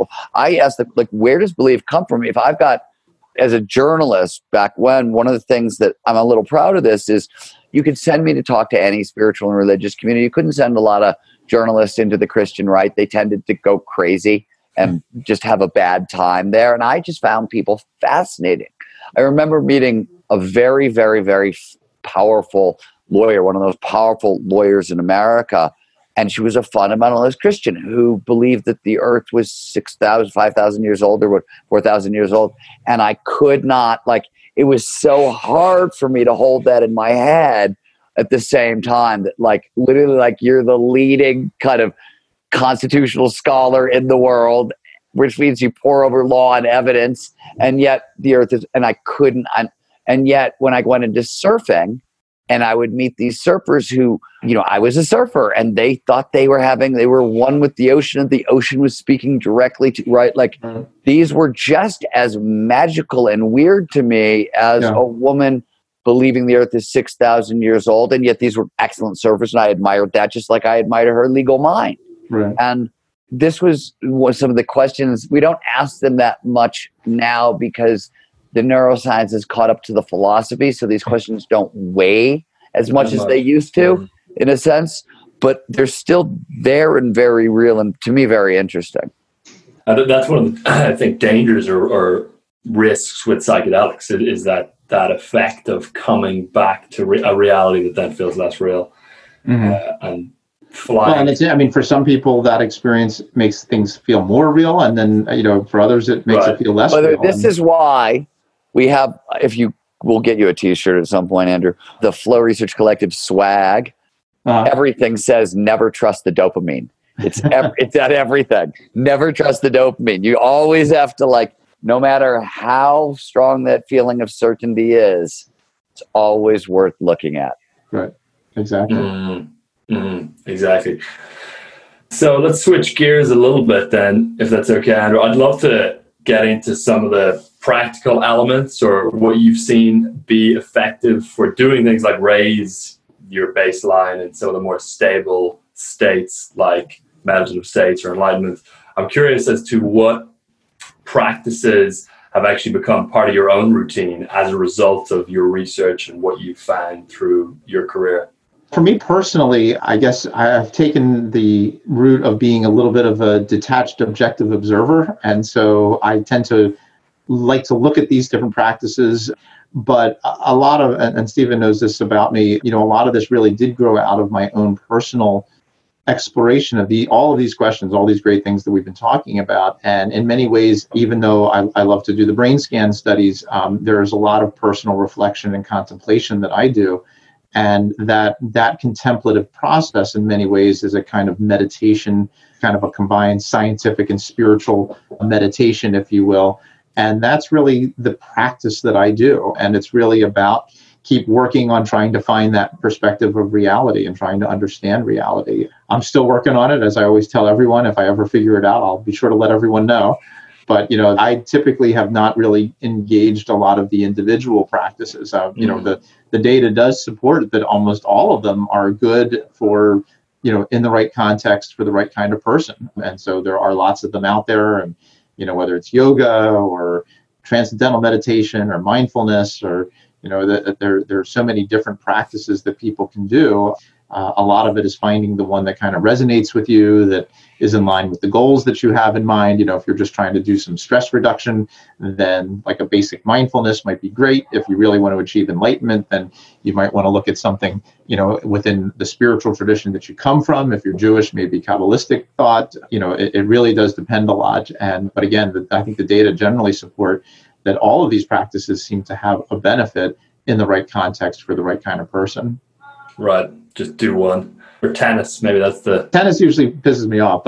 where does belief come from? If I've got, as a journalist back when, one of the things that I'm a little proud of this is you could send me to talk to any spiritual and religious community. You couldn't send a lot of journalists into the Christian right. They tended to go crazy and just have a bad time there. And I just found people fascinating. I remember meeting a very, very, very powerful lawyer, one of the most powerful lawyers in America. And she was a fundamentalist Christian who believed that the earth was 6,000, 5,000 years old or 4,000 years old. And I could not, it was so hard for me to hold that in my head at the same time that literally you're the leading kind of constitutional scholar in the world, which means you pour over law and evidence. And yet the earth is, and I couldn't, and yet when I went into surfing, and I would meet these surfers who, I was a surfer and they thought they were one with the ocean, and the ocean was speaking directly to, right? These were just as magical and weird to me as a woman believing the earth is 6,000 years old. And yet these were excellent surfers, and I admired that just like I admired her legal mind.
Right.
And this was some of the questions. We don't ask them that much now because the neuroscience has caught up to the philosophy, so these questions don't weigh as much as they used to, in a sense, but they're still there and very real, and to me, very interesting.
That's one of the, I think, dangers or risks with psychedelics is that effect of coming back to a reality that then feels less real. And flying.
Well, and for some people, that experience makes things feel more real, and then, for others, it makes it feel less real.
This is why we have, we'll get you a t-shirt at some point, Andrew, the Flow Research Collective swag. Everything says never trust the dopamine. It's at everything. Never trust the dopamine. You always have to no matter how strong that feeling of certainty is, it's always worth looking at.
Right. Exactly.
Exactly. So let's switch gears a little bit then, if that's okay, Andrew. I'd love to get into some of the practical elements or what you've seen be effective for doing things like raise your baseline in some of the more stable states like meditative states or enlightenment. I'm curious as to what practices have actually become part of your own routine as a result of your research and what you've found through your career.
For me personally, I guess I've taken the route of being a little bit of a detached, objective observer. And so I tend to like to look at these different practices. But a lot of, and Stephen knows this about me, a lot of this really did grow out of my own personal exploration of all of these questions, all these great things that we've been talking about. And in many ways, even though I love to do the brain scan studies, there's a lot of personal reflection and contemplation that I do. And that contemplative process in many ways is a kind of meditation, kind of a combined scientific and spiritual meditation, if you will. And that's really the practice that I do. And it's really about keep working on trying to find that perspective of reality and trying to understand reality. I'm still working on it. As I always tell everyone, if I ever figure it out, I'll be sure to let everyone know. But, I typically have not really engaged a lot of the individual practices. The data does support that almost all of them are good for, in the right context for the right kind of person. And so there are lots of them out there. And, whether it's yoga or transcendental meditation or mindfulness or, there are so many different practices that people can do. A lot of it is finding the one that kind of resonates with you, that is in line with the goals that you have in mind. If you're just trying to do some stress reduction, then like a basic mindfulness might be great. If you really want to achieve enlightenment, then you might want to look at something, within the spiritual tradition that you come from. If you're Jewish, maybe Kabbalistic thought. It really does depend a lot. But again, I think the data generally support that all of these practices seem to have a benefit in the right context for the right kind of person.
Right. Just do one. Or tennis, maybe that's the...
Tennis usually pisses me off,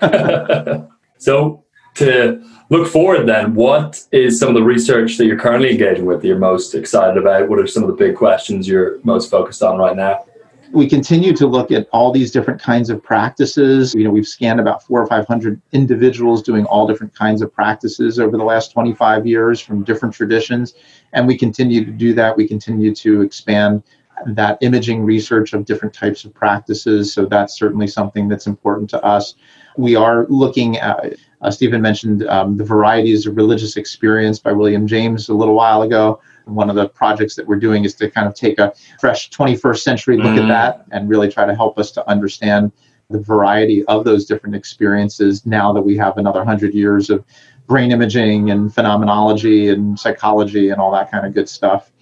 but...
So to look forward then, what is some of the research that you're currently engaging with that you're most excited about? What are some of the big questions you're most focused on right now?
We continue to look at all these different kinds of practices. We've scanned about 400 or 500 individuals doing all different kinds of practices over the last 25 years from different traditions. And we continue to do that. We continue to expand that imaging research of different types of practices. So that's certainly something that's important to us. We are looking at, Stephen mentioned The Varieties of Religious Experience by William James a little while ago. One of the projects that we're doing is to kind of take a fresh 21st century look at that and really try to help us to understand the variety of those different experiences now that we have another 100 years of brain imaging and phenomenology and psychology and all that kind of good stuff.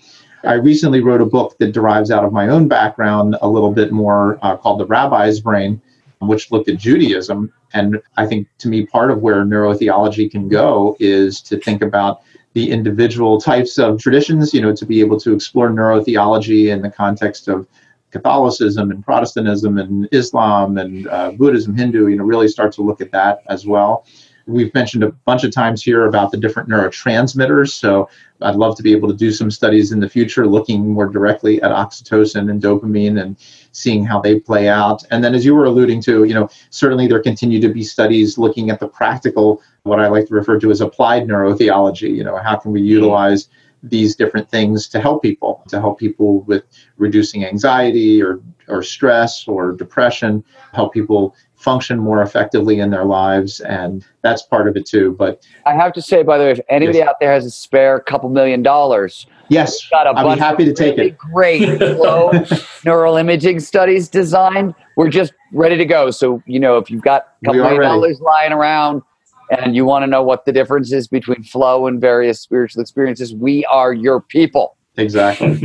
I recently wrote a book that derives out of my own background a little bit more called The Rabbi's Brain, which looked at Judaism. And I think, to me, part of where neurotheology can go is to think about the individual types of traditions, to be able to explore neurotheology in the context of Catholicism and Protestantism and Islam and Buddhism, Hindu, really start to look at that as well. We've mentioned a bunch of times here about the different neurotransmitters. So I'd love to be able to do some studies in the future looking more directly at oxytocin and dopamine and seeing how they play out. And then, as you were alluding to, certainly there continue to be studies looking at the practical, what I like to refer to as applied neurotheology. How can we utilize these different things to help people with reducing anxiety or stress or depression, help people function more effectively in their lives. And that's part of it too. But
I have to say, by the way, if anybody out there has a spare couple $1 million,
yes, I'll be happy to take it.
Great flow neural imaging studies designed. We're just ready to go. So, if you've got a couple $1 million lying around and you want to know what the difference is between flow and various spiritual experiences, we are your people.
Exactly.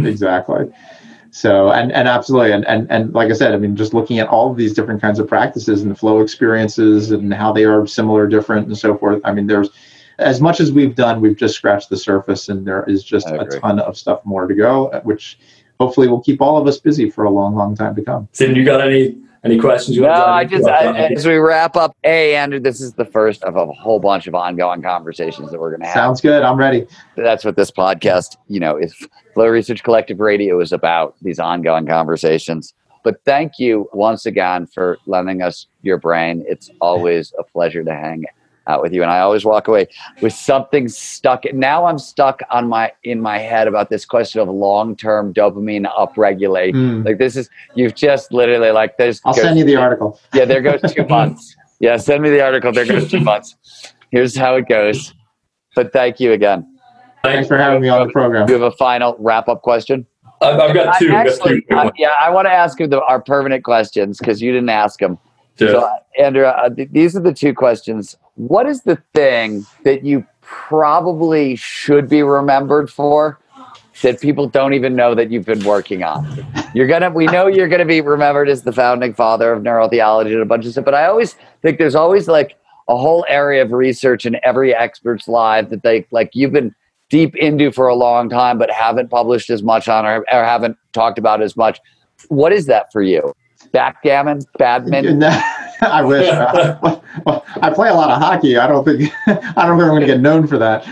So, and absolutely. And like I said, just looking at all of these different kinds of practices and the flow experiences and how they are similar, different, and so forth. There's, as much as we've done, we've just scratched the surface, and there is just a ton of stuff more to go, which hopefully will keep all of us busy for a long, long time to come.
Sim, you got any questions?
As we wrap up, Andrew, this is the first of a whole bunch of ongoing conversations that we're going to have.
Sounds good. I'm ready.
That's what this podcast, is Flow Research Collective Radio is about, these ongoing conversations. But thank you once again for lending us your brain. It's always a pleasure to hang out with you. And I always walk away with something stuck. Now I'm stuck in my head about this question of long-term dopamine upregulation. Like this is, you've just literally
I'll send you the article.
Yeah, there goes 2 months. Yeah, send me the article. There goes 2 months. Here's how it goes. But thank you again.
Thanks for having me on the program.
Do you have a final wrap-up question?
I've got two.
I want to ask you our permanent questions because you didn't ask them. Sure. So, Andrew, these are the 2 questions. What is the thing that you probably should be remembered for that people don't even know that you've been working on? We know you're gonna be remembered as the founding father of neurotheology and a bunch of stuff, but I always think there's always a whole area of research in every expert's life that you've been deep into for a long time, but haven't published as much on or haven't talked about as much. What is that for you? Backgammon? Badminton?
I wish. I play a lot of hockey. I don't think I'm going to get known for that.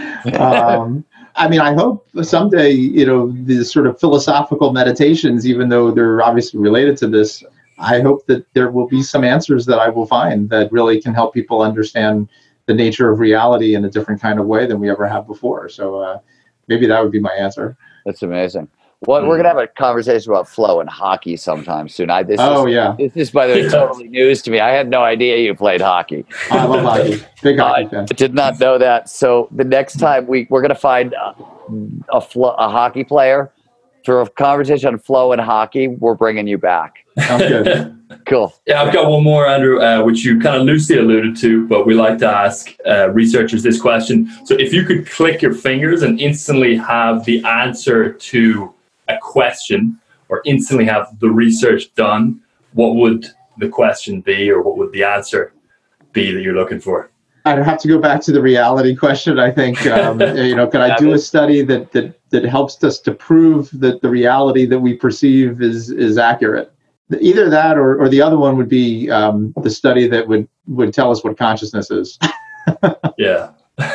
I hope someday, these sort of philosophical meditations, even though they're obviously related to this, I hope that there will be some answers that I will find that really can help people understand the nature of reality in a different kind of way than we ever have before. So maybe that would be my answer.
That's amazing. Well, we're going to have a conversation about flow and hockey sometime soon. This is, by the way, totally news to me. I had no idea you played hockey.
I love hockey. Big hockey fan.
I did not know that. So the next time we're going to find a hockey player for a conversation on flow and hockey, we're bringing you back.
Sounds good.
Cool.
Yeah, I've got one more, Andrew, which you kind of loosely alluded to, but we like to ask researchers this question. So if you could click your fingers and instantly have the answer to a question or instantly have the research done, what would the question be or what would the answer be that you're looking for?
I'd have to go back to the reality question. I think, can I do a study that helps us to prove that the reality that we perceive is accurate? Either that or the other one would be the study that would tell us what consciousness is.
Yeah.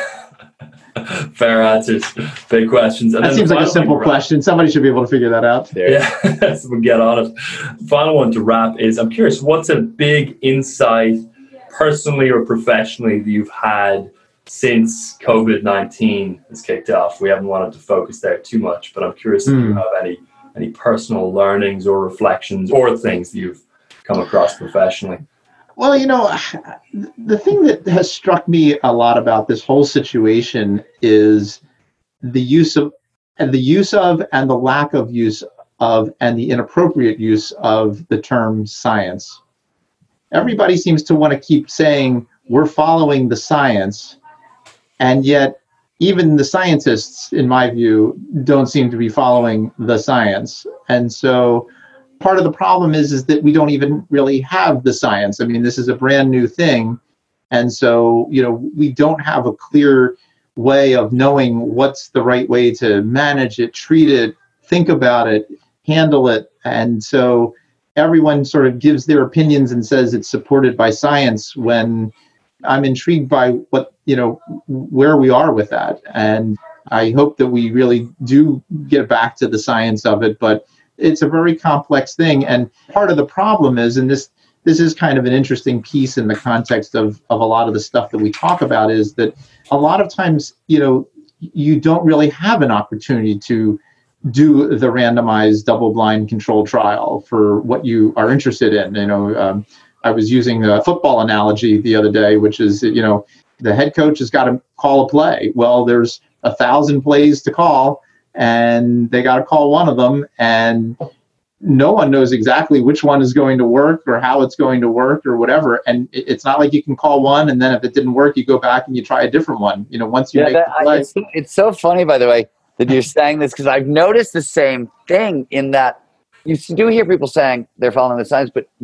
Fair answers. Big questions. And
that seems like a simple question. Somebody should be able to figure that out.
Yeah, so we'll get on it. Final one to wrap is, I'm curious, what's a big insight personally or professionally that you've had since COVID-19 has kicked off? We haven't wanted to focus there too much, but I'm curious if you have any personal learnings or reflections or things that you've come across professionally.
Well, the thing that has struck me a lot about this whole situation is the use of and the lack of use of and the inappropriate use of the term science. Everybody seems to want to keep saying we're following the science, and yet even the scientists, in my view, don't seem to be following the science. And so part of the problem is that we don't even really have the science. I mean, this is a brand new thing. And so, we don't have a clear way of knowing what's the right way to manage it, treat it, think about it, handle it. And so everyone sort of gives their opinions and says it's supported by science, when I'm intrigued by where we are with that. And I hope that we really do get back to the science of it, but it's a very complex thing. And part of the problem is, and this is kind of an interesting piece in the context of a lot of the stuff that we talk about, is that a lot of times, you don't really have an opportunity to do the randomized double-blind controlled trial for what you are interested in. I was using a football analogy the other day, which is, the head coach has got to call a play. Well, there's 1,000 plays to call, and they got to call one of them, and no one knows exactly which one is going to work or how it's going to work or whatever. And it's not like you can call one, and then if it didn't work, you go back and you try a different one. Once you make the play.
It's so funny, by the way, that you're saying this, because I've noticed the same thing in that you do hear people saying they're following the science, but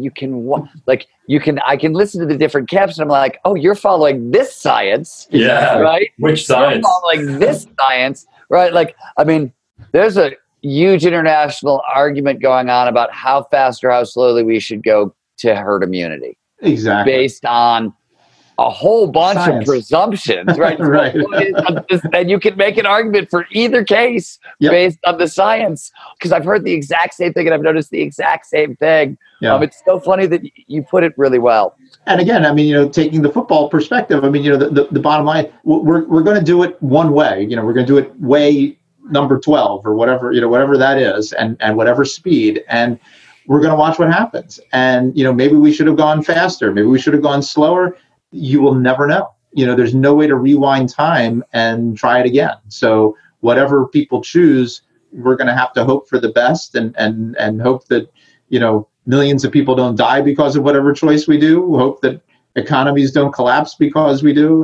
I can listen to the different camps, and I'm like, oh, you're following this science.
Yeah.
Right?
Which science?
You're following this science, right? There's a huge international argument going on about how fast or how slowly we should go to herd immunity.
Exactly.
Based on a whole bunch of presumptions, right?
Right.
And you can make an argument for either case based on the science, because I've heard the exact same thing and I've noticed the exact same thing. Yeah. It's so funny that you put it really well.
And again, taking the football perspective, the bottom line, we're going to do it one way. We're going to do it way number 12 or whatever, whatever that is, and whatever speed. And we're going to watch what happens. And, maybe we should have gone faster. Maybe we should have gone slower. You will never know. There's no way to rewind time and try it again. So whatever people choose, we're going to have to hope for the best and hope that, millions of people don't die because of whatever choice we do. Hope that economies don't collapse because we do.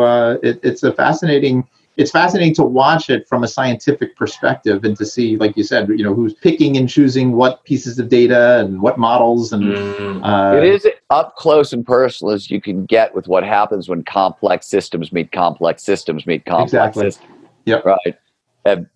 It's fascinating to watch it from a scientific perspective and to see, like you said, who's picking and choosing what pieces of data and what models. And
it is up close and personal as you can get with what happens when complex systems meet complex systems meet complex systems.
Yep.
Right. And,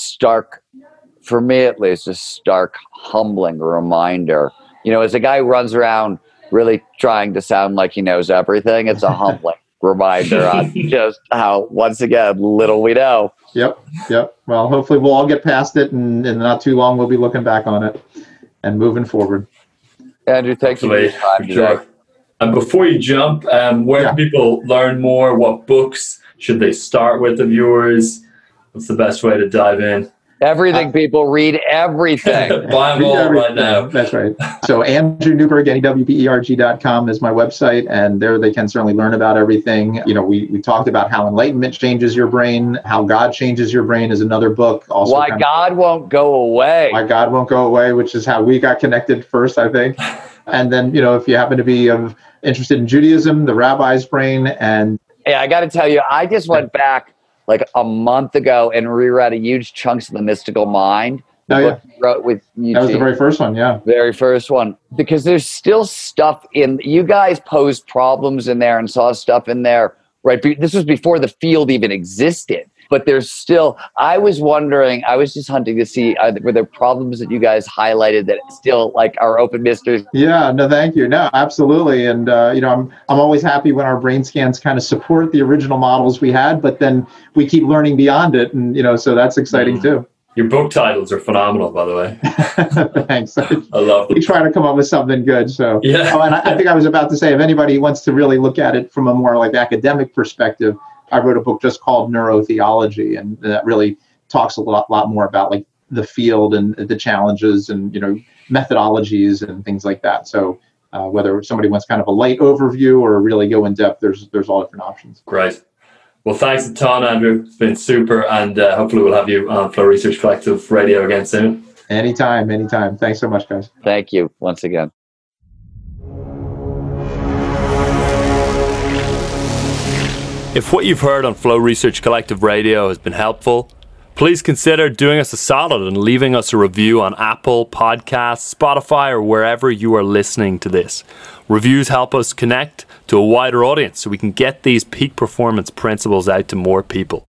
for me at least, a stark, humbling reminder. As a guy who runs around really trying to sound like he knows everything, it's a humbling reminder on just how, once again, little we know.
Yep. Well, hopefully we'll all get past it, and in not too long we'll be looking back on it and moving forward.
Andrew, thanks for your time today.
Sure. And before you jump, where can people learn more? What books should they start with of yours? What's the best way to dive in?
Everything, people. Read everything.
Buy them all right now.
That's right. So Andrew Newberg, NEWBERG.com is my website, and there they can certainly learn about everything. We talked about how enlightenment changes your brain, how God changes your brain is another book. Also,
Why God Won't Go Away.
Why God Won't Go Away, which is how we got connected first, I think. And then, if you happen to be interested in Judaism, the Rabbi's Brain. And
yeah, I got to tell you, I just went back like a month ago and reread a huge chunks of The Mystical Mind.
Book
you wrote with Eugene.
That was the very first one, yeah.
Very first one. Because there's still stuff in, you guys posed problems in there and saw stuff in there, right? This was before the field even existed. But there's still, I was wondering, I was just hunting to see, were there problems that you guys highlighted that still are open mysteries?
Yeah, no, thank you. No, absolutely. And, I'm always happy when our brain scans kind of support the original models we had, but then we keep learning beyond it. And, so that's exciting too.
Your book titles are phenomenal, by the way.
Thanks.
I love them.
We try to come up with something good. So,
yeah.
And I think I was about to say, if anybody wants to really look at it from a more academic perspective, I wrote a book just called Neurotheology, and that really talks a lot more about the field and the challenges and methodologies and things like that. So whether somebody wants kind of a light overview or really go in depth, there's all different options.
Great. Well, thanks a ton, Andrew. It's been super, and hopefully we'll have you on Flow Research Collective Radio again soon.
Anytime. Thanks so much, guys.
Thank you once again.
If what you've heard on Flow Research Collective Radio has been helpful, please consider doing us a solid and leaving us a review on Apple Podcasts, Spotify, or wherever you are listening to this. Reviews help us connect to a wider audience so we can get these peak performance principles out to more people.